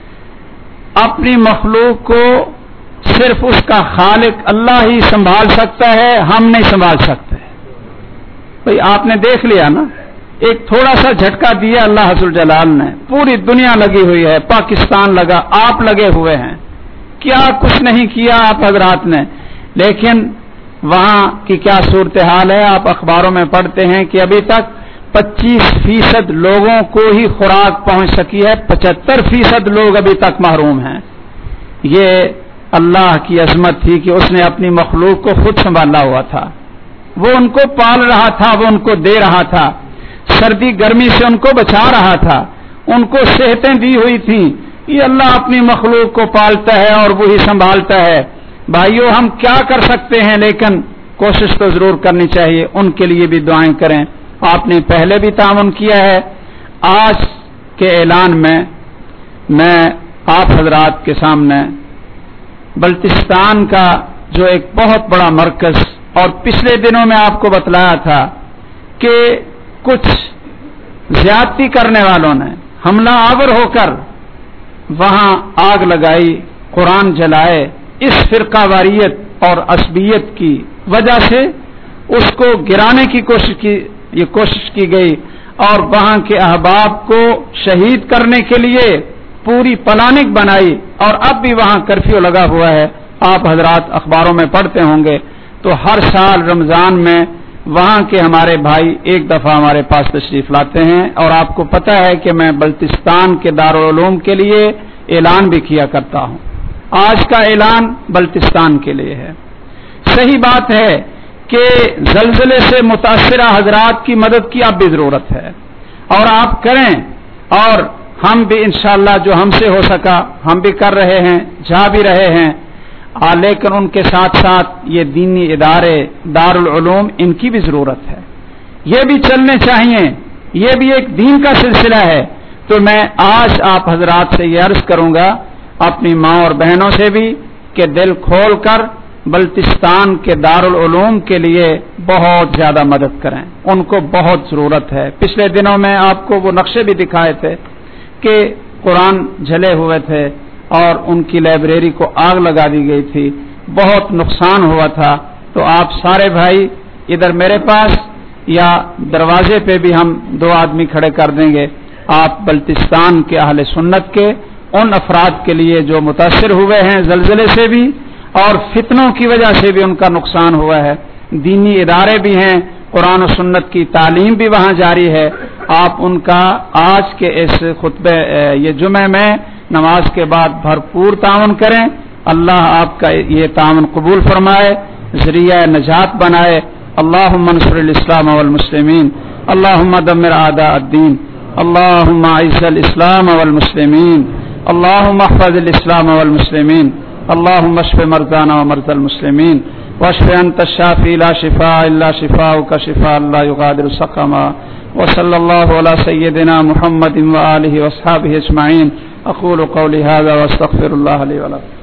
Speaker 1: اپنی مخلوق کو صرف اس کا خالق اللہ ہی سنبھال سکتا ہے، ہم نہیں سنبھال سکتے۔ بھئی آپ نے دیکھ لیا نا، ایک تھوڑا سا جھٹکا دیا اللہ عز وجل نے، پوری دنیا لگی ہوئی ہے، پاکستان لگا، آپ لگے ہوئے ہیں، کیا کچھ نہیں کیا آپ حضرات نے، لیکن وہاں کی کیا صورتحال ہے؟ آپ اخباروں میں پڑھتے ہیں کہ ابھی تک پچیس فیصد لوگوں کو ہی خوراک پہنچ سکی ہے، پچہتر فیصد لوگ ابھی تک محروم ہیں۔ یہ اللہ کی عظمت تھی کہ اس نے اپنی مخلوق کو خود سنبھالا ہوا تھا، وہ ان کو پال رہا تھا، وہ ان کو دے رہا تھا، سردی گرمی سے ان کو بچا رہا تھا، ان کو صحتیں دی ہوئی تھیں۔ یہ اللہ اپنی مخلوق کو پالتا ہے اور وہی سنبھالتا ہے۔ بھائیو، ہم کیا کر سکتے ہیں، لیکن کوشش تو ضرور کرنی چاہیے، ان کے لیے بھی دعائیں کریں۔ آپ نے پہلے بھی تعاون کیا ہے۔ آج کے اعلان میں میں آپ حضرات کے سامنے بلتستان کا جو ایک بہت بڑا مرکز، اور پچھلے دنوں میں آپ کو بتلایا تھا کہ کچھ زیادتی کرنے والوں نے حملہ آور ہو کر وہاں آگ لگائی، قرآن جلائے، اس فرقہ واریت اور عصبیت کی وجہ سے اس کو گرانے کی کوشش کی یہ کوشش کی گئی، اور وہاں کے احباب کو شہید کرنے کے لیے پوری پلاننگ بنائی، اور اب بھی وہاں کرفیو لگا ہوا ہے۔ آپ حضرات اخباروں میں پڑھتے ہوں گے، تو ہر سال رمضان میں وہاں کے ہمارے بھائی ایک دفعہ ہمارے پاس تشریف لاتے ہیں، اور آپ کو پتہ ہے کہ میں بلتستان کے دارالعلوم کے لیے اعلان بھی کیا کرتا ہوں۔ آج کا اعلان بلتستان کے لیے ہے۔ صحیح بات ہے کہ زلزلے سے متاثرہ حضرات کی مدد کی اب بھی ضرورت ہے، اور آپ کریں، اور ہم بھی انشاءاللہ جو ہم سے ہو سکا ہم بھی کر رہے ہیں، جا بھی رہے ہیں، لیکن ان کے ساتھ ساتھ یہ دینی ادارے دارالعلوم ان کی بھی ضرورت ہے، یہ بھی چلنے چاہیے، یہ بھی ایک دین کا سلسلہ ہے۔ تو میں آج آپ حضرات سے یہ عرض کروں گا، اپنی ماں اور بہنوں سے بھی، کہ دل کھول کر بلتستان کے دارالعلوم کے لیے بہت زیادہ مدد کریں، ان کو بہت ضرورت ہے۔ پچھلے دنوں میں آپ کو وہ نقشے بھی دکھائے تھے کہ قرآن جلے ہوئے تھے اور ان کی لائبریری کو آگ لگا دی گئی تھی، بہت نقصان ہوا تھا۔ تو آپ سارے بھائی ادھر میرے پاس یا دروازے پہ بھی ہم دو آدمی کھڑے کر دیں گے، آپ بلتستان کے اہل سنت کے ان افراد کے لیے جو متاثر ہوئے ہیں زلزلے سے بھی اور فتنوں کی وجہ سے بھی ان کا نقصان ہوا ہے، دینی ادارے بھی ہیں، قرآن و سنت کی تعلیم بھی وہاں جاری ہے، آپ ان کا آج کے اس خطبے یہ جمعے میں نماز کے بعد بھرپور تعاون کریں۔ اللہ آپ کا یہ تعاون قبول فرمائے، ذریعہ نجات بنائے۔ اللہم انصر الاسلام والمسلمین، اللہم دمر اعداء الدین، اللہم اعز الاسلام والمسلمین، اللہم احفظ الاسلام والمسلمین، اللہم اشف مرضانا ومرضى المسلمین، واشف انت الشافی لا شفاء الا شفاؤک شفاء لا یغادر سقما، وصلی اللہ علی سیدنا محمد وآلہ واصحابہ اجمعین۔ اقول قولی هذا واستغفر الله لي ولكم۔